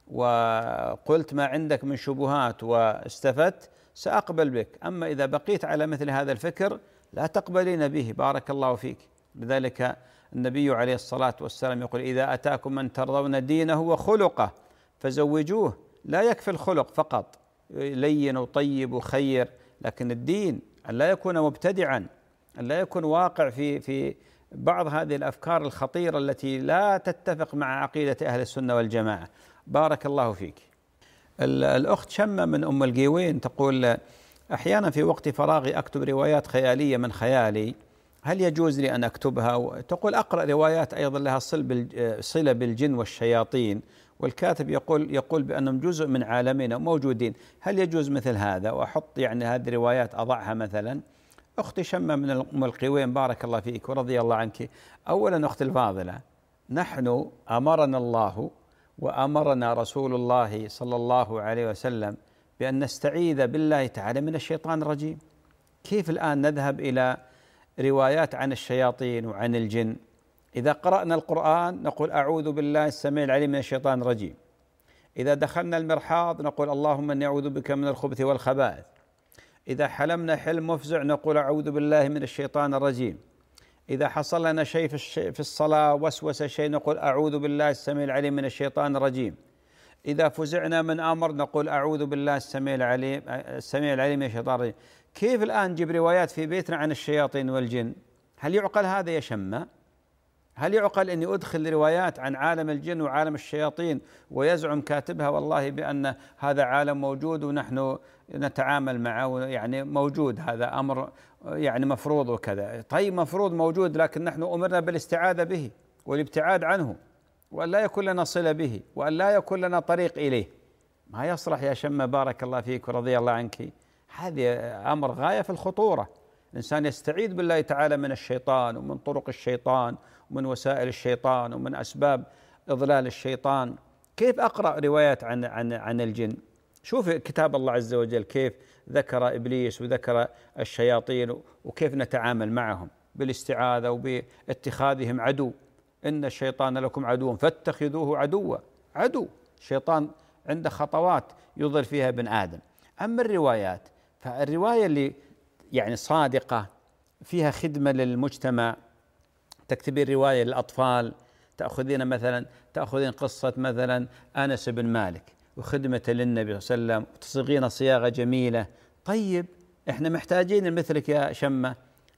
Speaker 2: وقلت ما عندك من شبهات واستفدت سأقبل بك، أما إذا بقيت على مثل هذا الفكر لا تقبلين به بارك الله فيك. لذلك النبي عليه الصلاة والسلام يقول إذا أتاكم من ترضون دينه وخلقه فزوجوه، لا يكفي الخلق فقط، لين وطيب وخير، لكن الدين أن لا يكون مبتدعا، أن لا يكون واقع في في بعض هذه الأفكار الخطيرة التي لا تتفق مع عقيدة أهل السنة والجماعة. بارك الله فيك. الأخت شمة من أم القيوين تقول: أحيانا في وقت فراغي أكتب روايات خيالية من خيالي، هل يجوز لي أن أكتبها؟ تقول: أقرأ روايات أيضا لها صلة بالجن والشياطين، والكاتب يقول يقول بأنهم جزء من عالمنا موجودين، هل يجوز مثل هذا؟ وأحط يعني هذه الروايات أضعها مثلا. أختي شمة من أم القيوين بارك الله فيك ورضي الله عنك. أولا أختي الفاضلة، نحن أمرنا الله وأمرنا رسول الله صلى الله عليه وسلم بأن نستعيذ بالله تعالى من الشيطان الرجيم. كيف الآن نذهب إلى روايات عن الشياطين وعن الجن؟ إذا قرأنا القرآن نقول: أعوذ بالله السميع العليم من الشيطان الرجيم. إذا دخلنا المرحاض نقول: اللهم إني أعوذ بك من الخبث والخبائث. إذا حلمنا حلم مفزع نقول: أعوذ بالله من الشيطان الرجيم. إذا حصل لنا شيء في الصلاة وسوس شيء نقول: أعوذ بالله السميع العليم من الشيطان الرجيم. إذا فزعنا من أمر نقول: أعوذ بالله السميع العليم السميع العليم من الشيطان الرجيم. كيف الآن نجيب روايات في بيتنا عن الشياطين والجن؟ هل يعقل هذا يا شمة؟ هل يعقل أني أدخل روايات عن عالم الجن وعالم الشياطين ويزعم كاتبها والله بأن هذا عالم موجود ونحن نتعامل معه، يعني موجود، هذا أمر يعني مفروض وكذا؟ طيب مفروض موجود، لكن نحن أمرنا بالاستعاذة به والابتعاد عنه، وأن لا يكون لنا صلة به، وأن لا يكون لنا طريق إليه. ما يصلح يا شمة بارك الله فيك ورضي الله عنك. هذا أمر غاية في الخطورة. الإنسان يستعيذ بالله تعالى من الشيطان ومن طرق الشيطان ومن وسائل الشيطان ومن أسباب إضلال الشيطان. كيف أقرأ روايات عن عن عن الجن؟ شوف كتاب الله عز وجل كيف ذكر إبليس وذكر الشياطين وكيف نتعامل معهم بالاستعاذة وباتخاذهم عدو. إن الشيطان لكم عدو فاتخذوه عدوا. عدو الشيطان عنده خطوات يضل فيها ابن آدم. أما الروايات فالرواية اللي يعني صادقة فيها خدمة للمجتمع، تكتبين رواية للأطفال، تأخذين مثلا تأخذين قصة مثلا أنس بن مالك وخدمة للنبي صلى الله عليه وسلم وتصيغين صياغة جميلة. طيب إحنا محتاجين مثلك يا شمة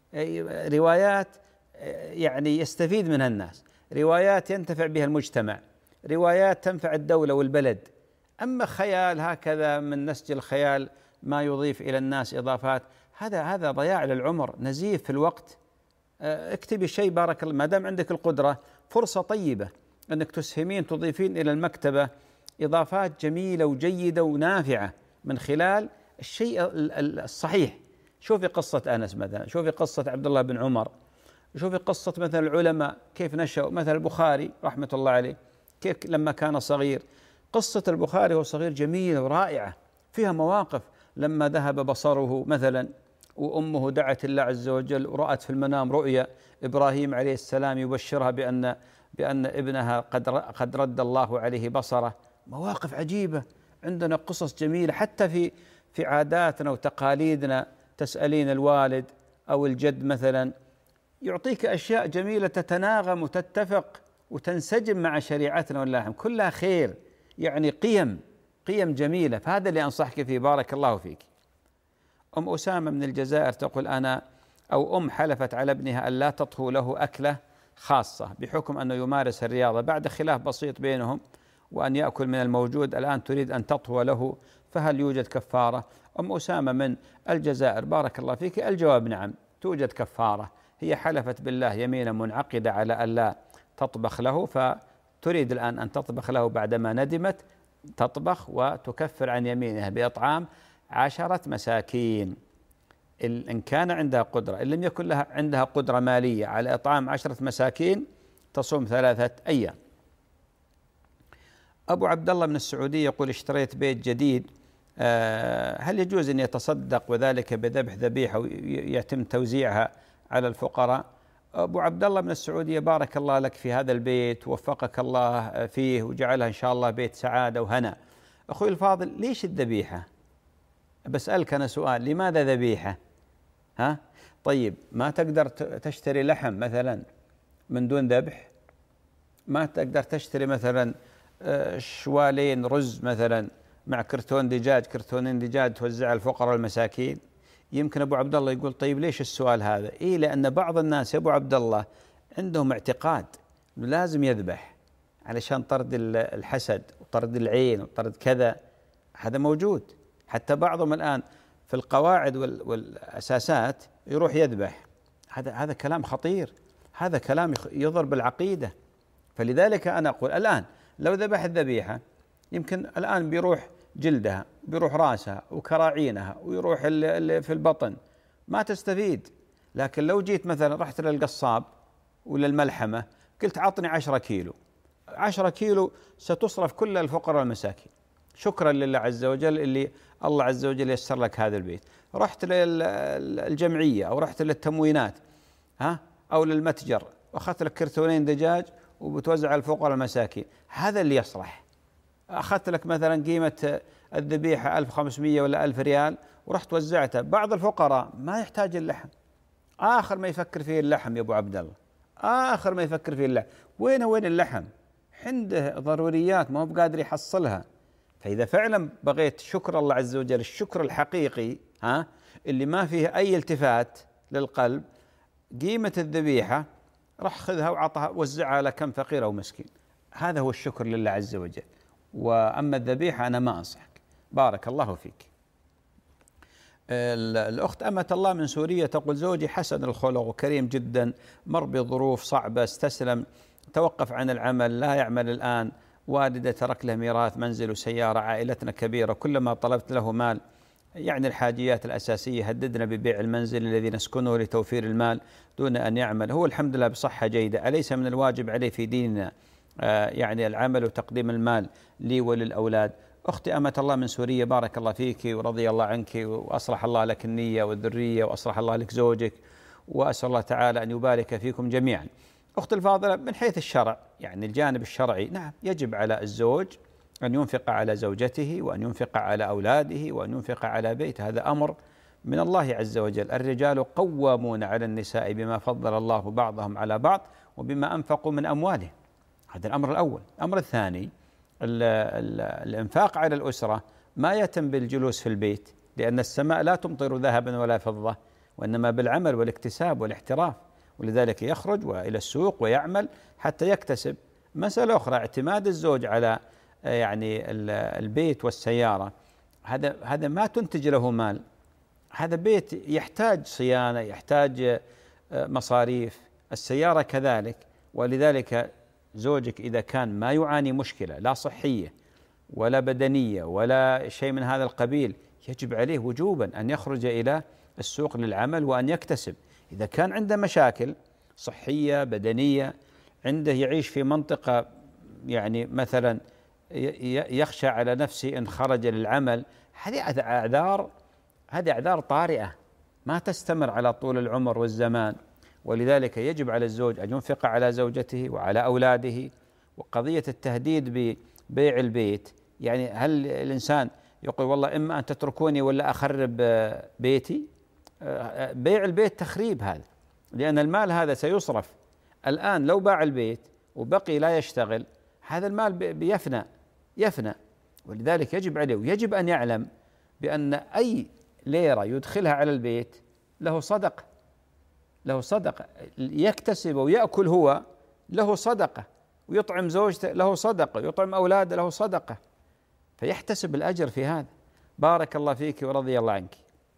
Speaker 2: روايات يعني يستفيد منها الناس، روايات ينتفع بها المجتمع، روايات تنفع الدولة والبلد. أما خيال هكذا من نسج الخيال ما يضيف إلى الناس إضافات، هذا هذا ضياع للعمر، نزيف في الوقت. اكتبي شيء بارك الله، ما دام عندك القدرة فرصة طيبة أنك تسهمين تضيفين إلى المكتبة إضافات جميلة وجيدة ونافعة من خلال الشيء الصحيح. شوفي قصة أنس مثلا، شوفي قصة عبد الله بن عمر، شوفي قصة مثلا العلماء كيف نشأوا، مثلا البخاري رحمة الله عليه كيف لما كان صغير. قصة البخاري وهو صغير جميلة ورائعة، فيها مواقف لما ذهب بصره مثلا وأمه دعت الله عز وجل ورأت في المنام رؤيا إبراهيم عليه السلام يبشرها بأن بأن ابنها قد قد رد الله عليه بصره. مواقف عجيبة، عندنا قصص جميلة حتى في في عاداتنا وتقاليدنا. تسألين الوالد أو الجد مثلا يعطيك أشياء جميلة تتناغم وتتفق وتنسجم مع شريعتنا والله، كلها خير، يعني قيم قيم جميلة. فهذا اللي أنصحك فيه بارك الله فيك. أم أسامة من الجزائر تقول: أنا أو أم حلفت على ابنها أن لا تطهو له أكلة خاصة بحكم أنه يمارس الرياضة، بعد خلاف بسيط بينهم وأن يأكل من الموجود، الآن تريد أن تطهو له، فهل يوجد كفارة؟ أم أسامة من الجزائر بارك الله فيك، الجواب نعم توجد كفارة. هي حلفت بالله يمينا منعقدة على أن لا تطبخ له، فتريد الآن أن تطبخ له بعدما ندمت، تطبخ وتكفر عن يمينها بإطعام عشرة مساكين إن كان عندها قدرة. إن لم يكن لها عندها قدرة مالية على إطعام عشرة مساكين تصوم ثلاثة أيام. أبو عبد الله من السعودية يقول: اشتريت بيت جديد، هل يجوز أن يتصدق وذلك بذبح ذبيحة ويتم توزيعها على الفقراء؟ أبو عبد الله من السعودية بارك الله لك في هذا البيت، وفقك الله فيه وجعلها إن شاء الله بيت سعادة وهنا. أخوي الفاضل، ليش الذبيحة؟ بسألك أنا سؤال، لماذا ذبيحة؟ ها؟ طيب ما تقدر تشتري لحم مثلا من دون ذبح؟ ما تقدر تشتري مثلا شوالين رز مثلا مع كرتون دجاج كرتونين دجاج توزع الفقراء والمساكين؟ يمكن أبو عبد الله يقول: طيب ليش السؤال هذا؟ إيه لأن بعض الناس يا أبو عبد الله عندهم اعتقاد أنه لازم يذبح علشان طرد الحسد وطرد العين وطرد كذا. هذا موجود، حتى بعضهم الآن في القواعد والأساسات يروح يذبح. هذا هذا كلام خطير، هذا كلام يضر بالعقيدة. فلذلك أنا أقول الآن لو ذبح الذبيحة يمكن الآن بيروح جلدها، بيروح راسها وكراعينها ويروح اللي في البطن، ما تستفيد. لكن لو جيت مثلا رحت للقصاب ولا الملحمة قلت عطني عشرة كيلو، عشرة كيلو ستصرف كل الفقراء والمساكين، شكرا لله عز وجل اللي الله عز وجل يسر لك هذا البيت. رحت للجمعية أو رحت للتموينات ها أو للمتجر وأخذت لك كرتونين دجاج وبتوزع على الفقراء والمساكين، هذا اللي يصلح. أخذت لك مثلا قيمة الذبيحة ألف وخمسمائة ولا ألف ريال ورحت وزعتها، بعض الفقراء ما يحتاج اللحم، آخر ما يفكر فيه اللحم يا أبو عبد الله، آخر ما يفكر فيه اللحم. وين وين اللحم؟ عنده ضروريات ما هو بقادر يحصلها. فإذا فعلا بغيت شكر الله عز وجل، الشكر الحقيقي ها اللي ما فيه أي التفات للقلب، قيمة الذبيحة راح خذها وعطها وزعها على كم فقير أو مسكين، هذا هو الشكر لله عز وجل. وأما الذبيحة أنا ما أنصحك. بارك الله فيك. الأخت أمة الله من سوريا تقول زوجي حسن الخلق وكريم جدا، مر بظروف صعبة، استسلم، توقف عن العمل، لا يعمل الآن، والدة ترك له ميراث منزل وسيارة، عائلتنا كبيرة، كلما طلبت له مال يعني الحاجيات الأساسية هددنا ببيع المنزل الذي نسكنه لتوفير المال دون أن يعمل. هو الحمد لله بصحة جيدة، أليس من الواجب عليه في ديننا آه يعني العمل وتقديم المال لي وللأولاد؟ أختي أمة الله من سوريا بارك الله فيك ورضي الله عنك، وأصلح الله لك النية والذرية، وأصلح الله لك زوجك، وأسأل الله تعالى أن يبارك فيكم جميعا. أختي الفاضلة من حيث الشرع يعني الجانب الشرعي، نعم يجب على الزوج أن ينفق على زوجته وأن ينفق على أولاده وأن ينفق على بيته، هذا أمر من الله عز وجل. الرجال قوامون على النساء بما فضل الله بعضهم على بعض وبما أنفقوا من أموالهم، هذا الأمر الأول. الأمر الثاني ال ال الإنفاق على الأسرة ما يتم بالجلوس في البيت، لأن السماء لا تمطر ذهبا ولا فضة، وإنما بالعمل والاكتساب والاحتراف، ولذلك يخرج وإلى السوق ويعمل حتى يكتسب. مسألة أخرى اعتماد الزوج على يعني البيت والسيارة، هذا هذا ما تنتج له مال، هذا بيت يحتاج صيانة، يحتاج مصاريف، السيارة كذلك. ولذلك زوجك إذا كان ما يعاني مشكلة لا صحية ولا بدنية ولا شيء من هذا القبيل، يجب عليه وجوبا أن يخرج إلى السوق للعمل وأن يكتسب. إذا كان عنده مشاكل صحية بدنية، عنده يعيش في منطقة يعني مثلا يخشى على نفسه إن خرج للعمل، هذه أعذار، هذه أعذار طارئة ما تستمر على طول العمر والزمان. ولذلك يجب على الزوج أن ينفق على زوجته وعلى أولاده. وقضية التهديد ببيع البيت، يعني هل الإنسان يقول والله إما أن تتركوني ولا أخرب بيتي؟ بيع البيت تخريب هذا، لأن المال هذا سيصرف الآن. لو باع البيت وبقي لا يشتغل هذا المال بيفنى يفنى. ولذلك يجب عليه ويجب أن يعلم بأن أي ليرة يدخلها على البيت له صدقة، له صدقة، يكتسب ويأكل هو له صدقة، ويطعم زوجته له صدقة، ويطعم أولاده له صدقة، فيحتسب الأجر في هذا. بارك الله فيك ورضي الله عنك.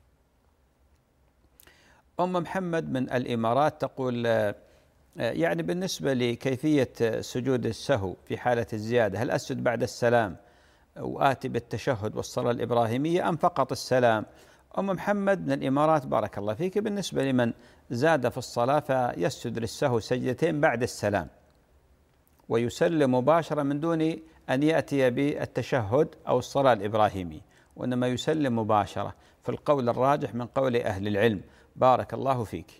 Speaker 2: أم محمد من الإمارات تقول يعني بالنسبة لكيفية سجود السهو في حالة الزيادة، هل أسجد بعد السلام وآتي بالتشهد والصلاة الإبراهيمية أم فقط السلام؟ أم محمد من الإمارات بارك الله فيك، بالنسبة لمن زاد في الصلاة فيسجد للسهو سجدتين بعد السلام ويسلم مباشرة من دون أن يأتي بالتشهد أو الصلاة الإبراهيمية، وإنما يسلم مباشرة في القول الراجح من قول أهل العلم. بارك الله فيك.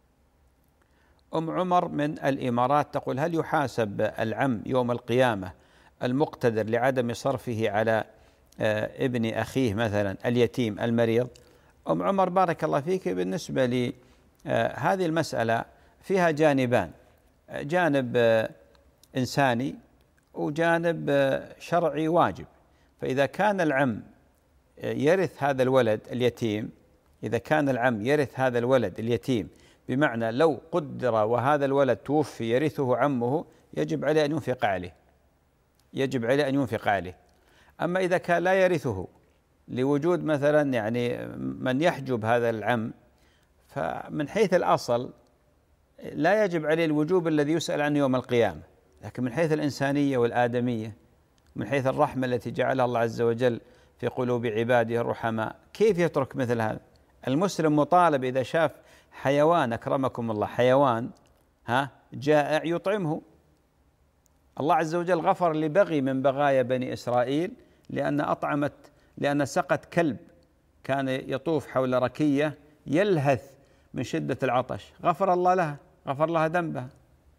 Speaker 2: أم عمر من الإمارات تقول هل يحاسب العم يوم القيامة المقتدر لعدم صرفه على ابن أخيه مثلا اليتيم المريض؟ أم عمر بارك الله فيك، بالنسبة لهذه المسألة فيها جانبان، جانب إنساني وجانب شرعي واجب. فإذا كان العم يرث هذا الولد اليتيم، إذا كان العم يرث هذا الولد اليتيم بمعنى لو قدر وهذا الولد توفي يرثه عمه يجب عليه أن ينفق عليه، يجب عليه أن ينفق عليه. أما إذا كان لا يرثه لوجود مثلا يعني من يحجب هذا العم، فمن حيث الأصل لا يجب عليه الوجوب الذي يسأل عنه يوم القيامة، لكن من حيث الإنسانية والآدمية، من حيث الرحمة التي جعلها الله عز وجل في قلوب عباده الرحماء، كيف يترك مثل هذا؟ المسلم مطالب إذا شاف حيوان، أكرمكم الله، حيوان ها جائع يطعمه. الله عز وجل غفر لبغي من بغايا بني إسرائيل لأن أطعمت لأن سقت كلب كان يطوف حول ركية يلهث من شدة العطش، غفر الله لها، غفر لها ذنبها،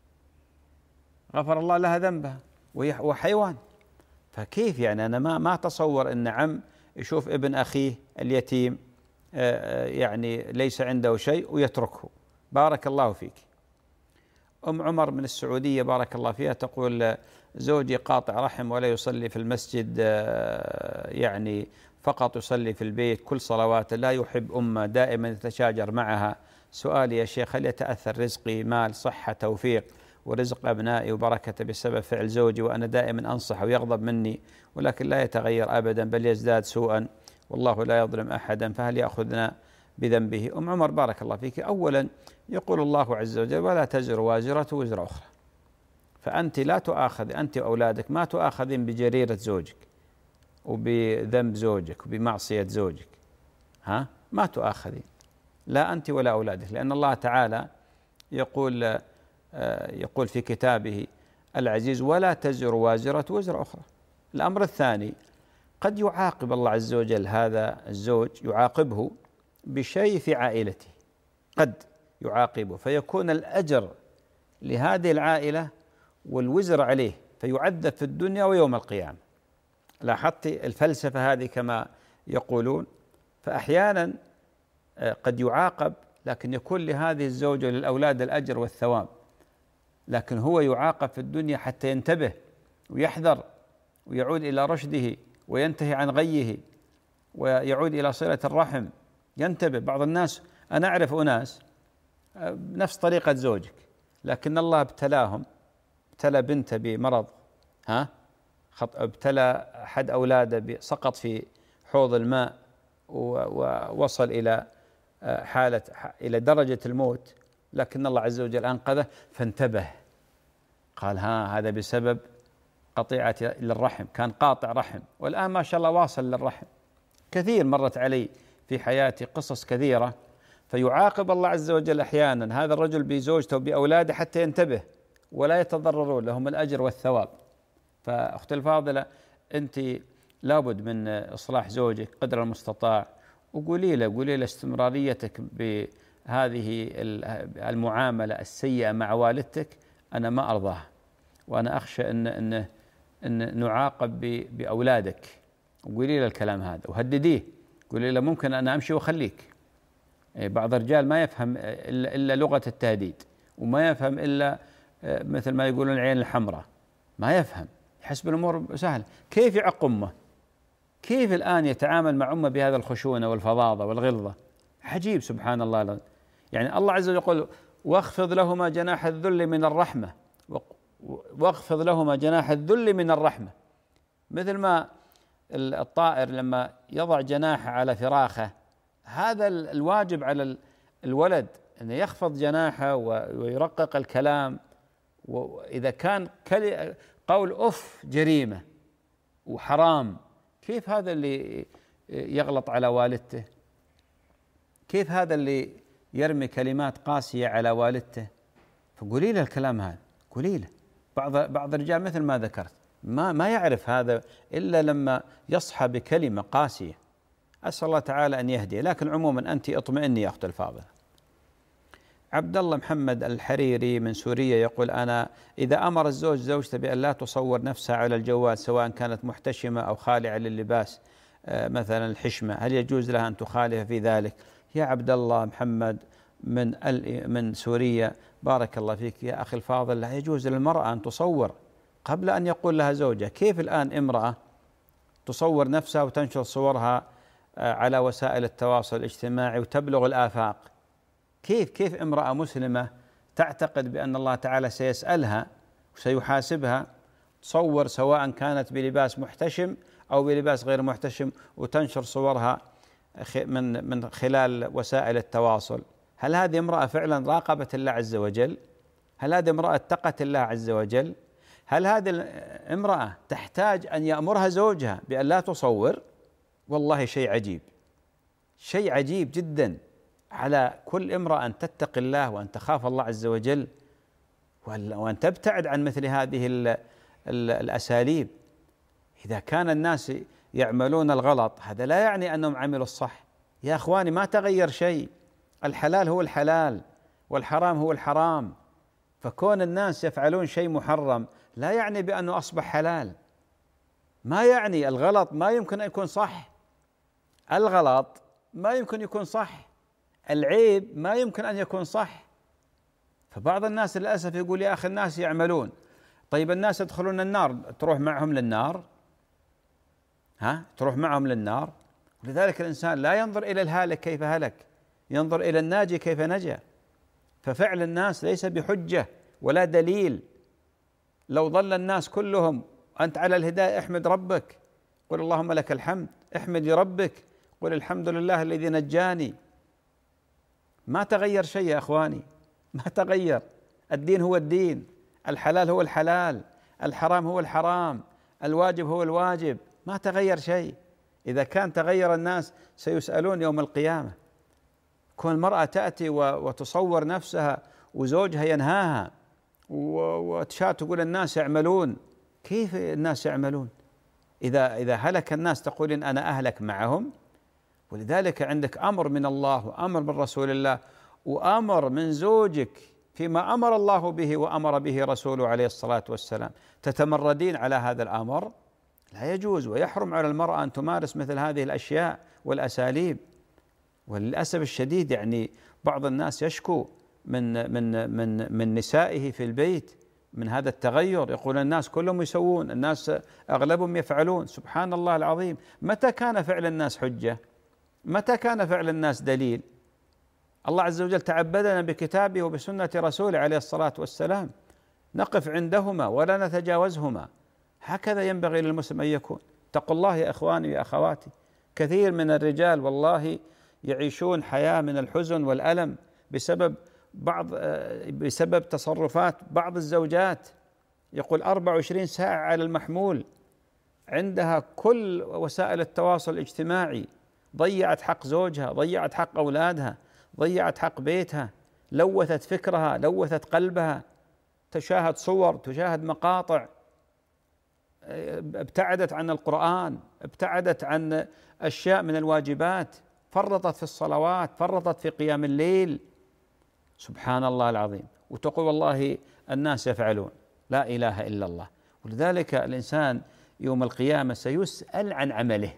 Speaker 2: غفر الله لها ذنبها وحيوان. فكيف يعني أنا ما ما أتصور أن عم يشوف ابن أخيه اليتيم يعني ليس عنده شيء ويتركه. بارك الله فيك. أم عمر من السعودية بارك الله فيها تقول: زوجي قاطع رحم ولا يصلي في المسجد، يعني فقط يصلي في البيت كل صلواته، لا يحب أمه، دائما يتشاجر معها. سؤالي يا شيخ: هل يتأثر رزقي، مال، صحة، توفيق ورزق أبنائي وبركته بسبب فعل زوجي، وأنا دائما أنصح ويغضب مني ولكن لا يتغير أبدا بل يزداد سوءا، والله لا يظلم أحدا، فهل يأخذنا بذنبه؟ أم عمر بارك الله فيك، أولا يقول الله عز وجل: ولا تزر وازرة وزر أخرى، فأنت لا تؤاخذ، أنت وأولادك ما تؤاخذين بجريرة زوجك وبذنب زوجك وبمعصية زوجك، ها ما تؤاخذين، لا أنت ولا أولادك، لأن الله تعالى يقول يقول في كتابه العزيز: ولا تزر وازرة وزر أخرى. الأمر الثاني: قد يعاقب الله عز وجل هذا الزوج، يعاقبه بشيء في عائلته، قد يعاقبه فيكون الأجر لهذه العائلة والوزر عليه، فيعذب في الدنيا ويوم القيامة. لاحظت الفلسفة هذه كما يقولون؟ فأحيانا قد يعاقب لكن يكون لهذه الزوجة وللأولاد الأجر والثواب، لكن هو يعاقب في الدنيا حتى ينتبه ويحذر ويعود إلى رشده وينتهي عن غيه ويعود إلى صلة الرحم، ينتبه. بعض الناس، أنا أعرف أناس نفس طريقة زوجك، لكن الله ابتلاهم، ابتلى بنته بمرض، ها ابتلى أحد أولاده سقط في حوض الماء ووصل إلى حالة إلى درجة الموت، لكن الله عز وجل أنقذه فانتبه، قال: ها هذا بسبب قطيعة للرحم، كان قاطع رحم والآن ما شاء الله واصل للرحم. كثير مرت علي في حياتي قصص كثيرة، فيعاقب الله عز وجل أحيانا هذا الرجل بزوجته وبأولاده حتى ينتبه ولا يتضررون، لهم الأجر والثواب. فأختي الفاضلة، أنت لابد من إصلاح زوجك قدر المستطاع، وقولي له قولي له استمراريتك بهذه المعاملة السيئة مع والدتك أنا ما أرضاها، وأنا أخشى أن أن أن نعاقب بأولادك. وقولي له الكلام هذا وهدديه، قولي له ممكن أنا أمشي وأخليك. بعض الرجال ما يفهم إلا, إلا لغة التهديد، وما يفهم إلا مثل ما يقولون العين الحمراء، ما يفهم، يحسب الأمور سهلة. كيف يعق أمه؟ كيف الآن يتعامل مع أمه بهذا الخشونة والفظاظة والغلظة؟ عجيب سبحان الله. يعني الله عز وجل يقول: واخفض لهما جناح الذل من الرحمة، واخفض لهما جناح الذل من الرحمة، مثل ما الطائر لما يضع جناحه على فراخه، هذا الواجب على الولد أن يخفض جناحه ويرقق الكلام. وإذا كان قول أف جريمة وحرام، كيف هذا اللي يغلط على والدته؟ كيف هذا اللي يرمي كلمات قاسية على والدته؟ فقولي له الكلام هذا، قولي له. بعض بعض الرجال مثل ما ذكرت ما ما يعرف هذا إلا لما يصحى بكلمة قاسية. أسأل الله تعالى أن يهدي. لكن عموما أنت اطمئني يا أخت الفاضلة. عبد الله محمد الحريري من سوريا يقول: أنا إذا أمر الزوج زوجته بأن لا تصور نفسها على الجوال سواء كانت محتشمة أو خالعة لللباس مثلا الحشمة، هل يجوز لها أن تخالف في ذلك؟ يا عبد الله محمد من من سوريا بارك الله فيك يا أخي الفاضل، لا يجوز للمرأة أن تصور قبل أن يقول لها زوجها. كيف الآن امرأة تصور نفسها وتنشر صورها على وسائل التواصل الاجتماعي وتبلغ الآفاق؟ كيف كيف امرأة مسلمة تعتقد بأن الله تعالى سيسألها وسيحاسبها، تصور سواء كانت بلباس محتشم أو بلباس غير محتشم وتنشر صورها من من خلال وسائل التواصل؟ هل هذه امرأة فعلا راقبت الله عز وجل؟ هل هذه امرأة اتقت الله عز وجل؟ هل هذه الامرأة تحتاج أن يأمرها زوجها بأن لا تصور؟ والله شيء عجيب، شيء عجيب جدا على كل امرأة أن تتقي الله وأن تخاف الله عز وجل وأن تبتعد عن مثل هذه ال ال الأساليب. إذا كان الناس يعملون الغلط هذا لا يعني أنهم عملوا الصح. يا أخواني ما تغير شيء، الحلال هو الحلال والحرام هو الحرام، فكون الناس يفعلون شيء محرم لا يعني بأنه أصبح حلال، ما يعني الغلط ما يمكن أن يكون صح، الغلط ما يمكن يكون صح، العيب ما يمكن أن يكون صح. فبعض الناس للأسف يقول يا أخي الناس يعملون، طيب الناس يدخلون النار تروح معهم للنار؟ ها تروح معهم للنار؟ ولذلك الإنسان لا ينظر إلى الهالك كيف هلك، ينظر إلى الناجي كيف نجا. ففعل الناس ليس بحجة ولا دليل. لو ضل الناس كلهم أنت على الهداية احمد ربك، قل اللهم لك الحمد، احمد ربك، قل الحمد لله الذي نجاني. ما تغير شيء يا أخواني، ما تغير. الدين هو الدين، الحلال هو الحلال، الحرام هو الحرام، الواجب هو الواجب، ما تغير شيء. إذا كان تغير الناس سيسألون يوم القيامة. كون المرأة تأتي وتصور نفسها وزوجها ينهاها وتشاء تقول الناس يعملون، كيف الناس يعملون؟ إذا إذا هلك الناس تقولين أنا أهلك معهم. ولذلك عندك أمر من الله وأمر من رسول الله وأمر من زوجك فيما أمر الله به وأمر به رسوله عليه الصلاة والسلام، تتمردين على هذا الأمر؟ لا يجوز، ويحرم على المرأة أن تمارس مثل هذه الأشياء والأساليب. وللأسف الشديد يعني بعض الناس يشكو من من من من نسائه في البيت من هذا التغير، يقول الناس كلهم يسوون، الناس أغلبهم يفعلون. سبحان الله العظيم، متى كان فعل الناس حجة؟ متى كان فعل الناس دليل؟ الله عز وجل تعبدنا بكتابه وبسنة رسوله عليه الصلاة والسلام، نقف عندهما ولا نتجاوزهما. هكذا ينبغي للمسلم أن يكون. اتقوا الله يا إخواني يا أخواتي. كثير من الرجال والله يعيشون حياة من الحزن والألم بسبب بعض بسبب تصرفات بعض الزوجات. يقول أربع وعشرين ساعة على المحمول، عندها كل وسائل التواصل الاجتماعي، ضيعت حق زوجها، ضيعت حق أولادها، ضيعت حق بيتها، لوثت فكرها، لوثت قلبها، تشاهد صور، تشاهد مقاطع، ابتعدت عن القرآن، ابتعدت عن أشياء من الواجبات، فرطت في الصلوات، فرطت في قيام الليل. سبحان الله العظيم. وتقول والله الناس يفعلون، لا إله إلا الله. ولذلك الإنسان يوم القيامة سيسأل عن عمله.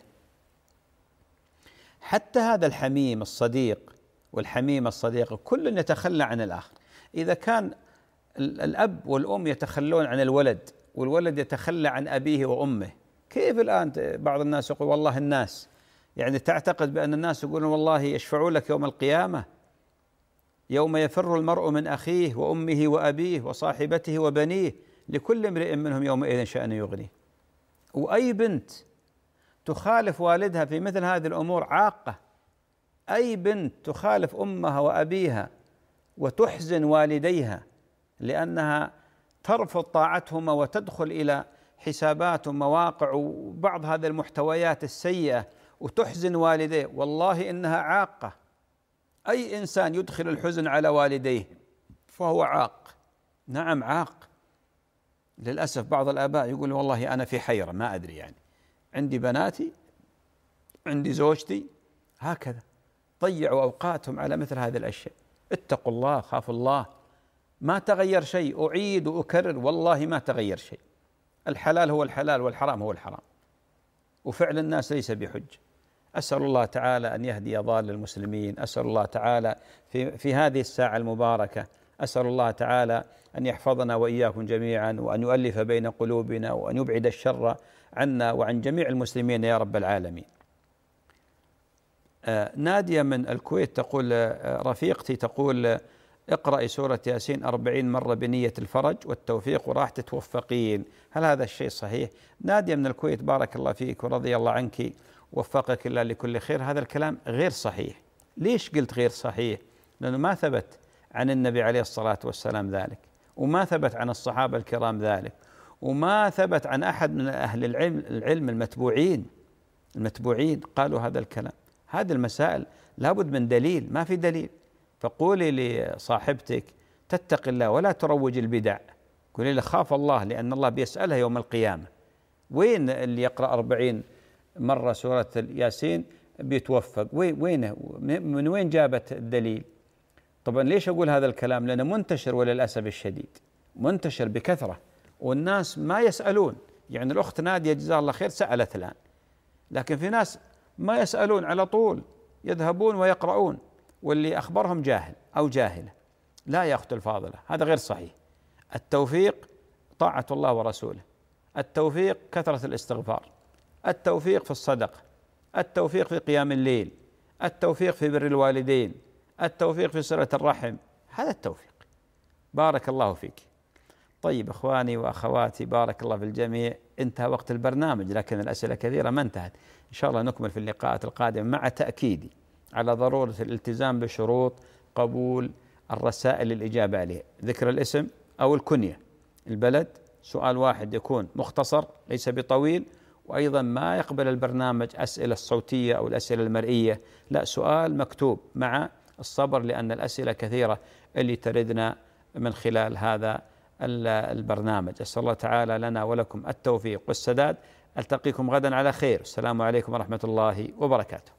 Speaker 2: حتى هذا الحميم الصديق والحميمة الصديقة كل يتخلى عن الآخر. إذا كان الأب والأم يتخلون عن الولد والولد يتخلى عن أبيه وأمه، كيف الآن بعض الناس يقول والله الناس، يعني تعتقد بأن الناس يقولون والله يشفعوا لك يوم القيامة، يوم يفر المرء من أخيه وأمه وأبيه وصاحبته وبنيه لكل امرئ منهم يومئذ شأن يغنيه. وأي بنت تخالف والدها في مثل هذه الأمور عاقة. أي بنت تخالف أمها وأبيها وتحزن والديها لأنها ترفض طاعتهما وتدخل إلى حسابات ومواقع وبعض هذه المحتويات السيئة وتحزن والديه، والله إنها عاقة. أي إنسان يدخل الحزن على والديه فهو عاق. نعم عاق. للأسف بعض الآباء يقول والله أنا في حيرة ما أدري، يعني عندي بناتي، عندي زوجتي، هكذا ضيعوا أوقاتهم على مثل هذه الأشياء. اتقوا الله، خافوا الله. ما تغير شيء، أعيد وأكرر والله ما تغير شيء. الحلال هو الحلال والحرام هو الحرام، وفعل الناس ليس بحج. أسأل الله تعالى أن يهدي ضال المسلمين. أسأل الله تعالى في, في هذه الساعة المباركة، أسأل الله تعالى أن يحفظنا وإياكم جميعا، وأن يؤلف بين قلوبنا، وأن يبعد الشر عنا وعن جميع المسلمين يا رب العالمين. نادية من الكويت تقول رفيقتي تقول اقرأي سورة ياسين أربعين مرة بنية الفرج والتوفيق وراح تتوفقين، هل هذا الشيء صحيح؟ نادية من الكويت بارك الله فيك ورضي الله عنك وفقك الله لكل خير، هذا الكلام غير صحيح. ليش قلت غير صحيح؟ لأنه ما ثبت عن النبي عليه الصلاة والسلام ذلك، وما ثبت عن الصحابة الكرام ذلك، وما ثبت عن أحد من أهل العلم العلم المتبوعين المتبوعين قالوا هذا الكلام. هذه المسائل لابد من دليل، ما في دليل. فقولي لصاحبتك تتق الله ولا تروج البدع، قولي له خاف الله لأن الله بيسألها يوم القيامة. وين اللي يقرأ أربعين مرة سورة ياسين بيتوفق؟ وينه؟ من وين جابت الدليل؟ طبعا ليش أقول هذا الكلام؟ لأنه منتشر وللأسف الشديد، منتشر بكثرة والناس ما يسألون. يعني الأخت نادية جزاها الله خير سألت الآن، لكن في ناس ما يسألون، على طول يذهبون ويقرؤون، واللي أخبرهم جاهل أو جاهلة. لا يا أخت الفاضلة، هذا غير صحيح. التوفيق طاعة الله ورسوله، التوفيق كثرة الاستغفار، التوفيق في الصدقة، التوفيق في قيام الليل، التوفيق في بر الوالدين، التوفيق في صلة الرحم، هذا التوفيق. بارك الله فيك. طيب إخواني وأخواتي بارك الله في الجميع، انتهى وقت البرنامج لكن الأسئلة كثيرة ما انتهت. إن شاء الله نكمل في اللقاءات القادمة مع تأكيدي على ضرورة الالتزام بشروط قبول الرسائل للإجابة عليه: ذكر الاسم أو الكنية، البلد، سؤال واحد يكون مختصر ليس بطويل، وأيضا ما يقبل البرنامج أسئلة الصوتية أو الأسئلة المرئية، لا، سؤال مكتوب مع الصبر لأن الأسئلة كثيرة اللي تردنا من خلال هذا البرنامج. أسأل الله تعالى لنا ولكم التوفيق والسداد. ألتقيكم غدا على خير. السلام عليكم ورحمة الله وبركاته.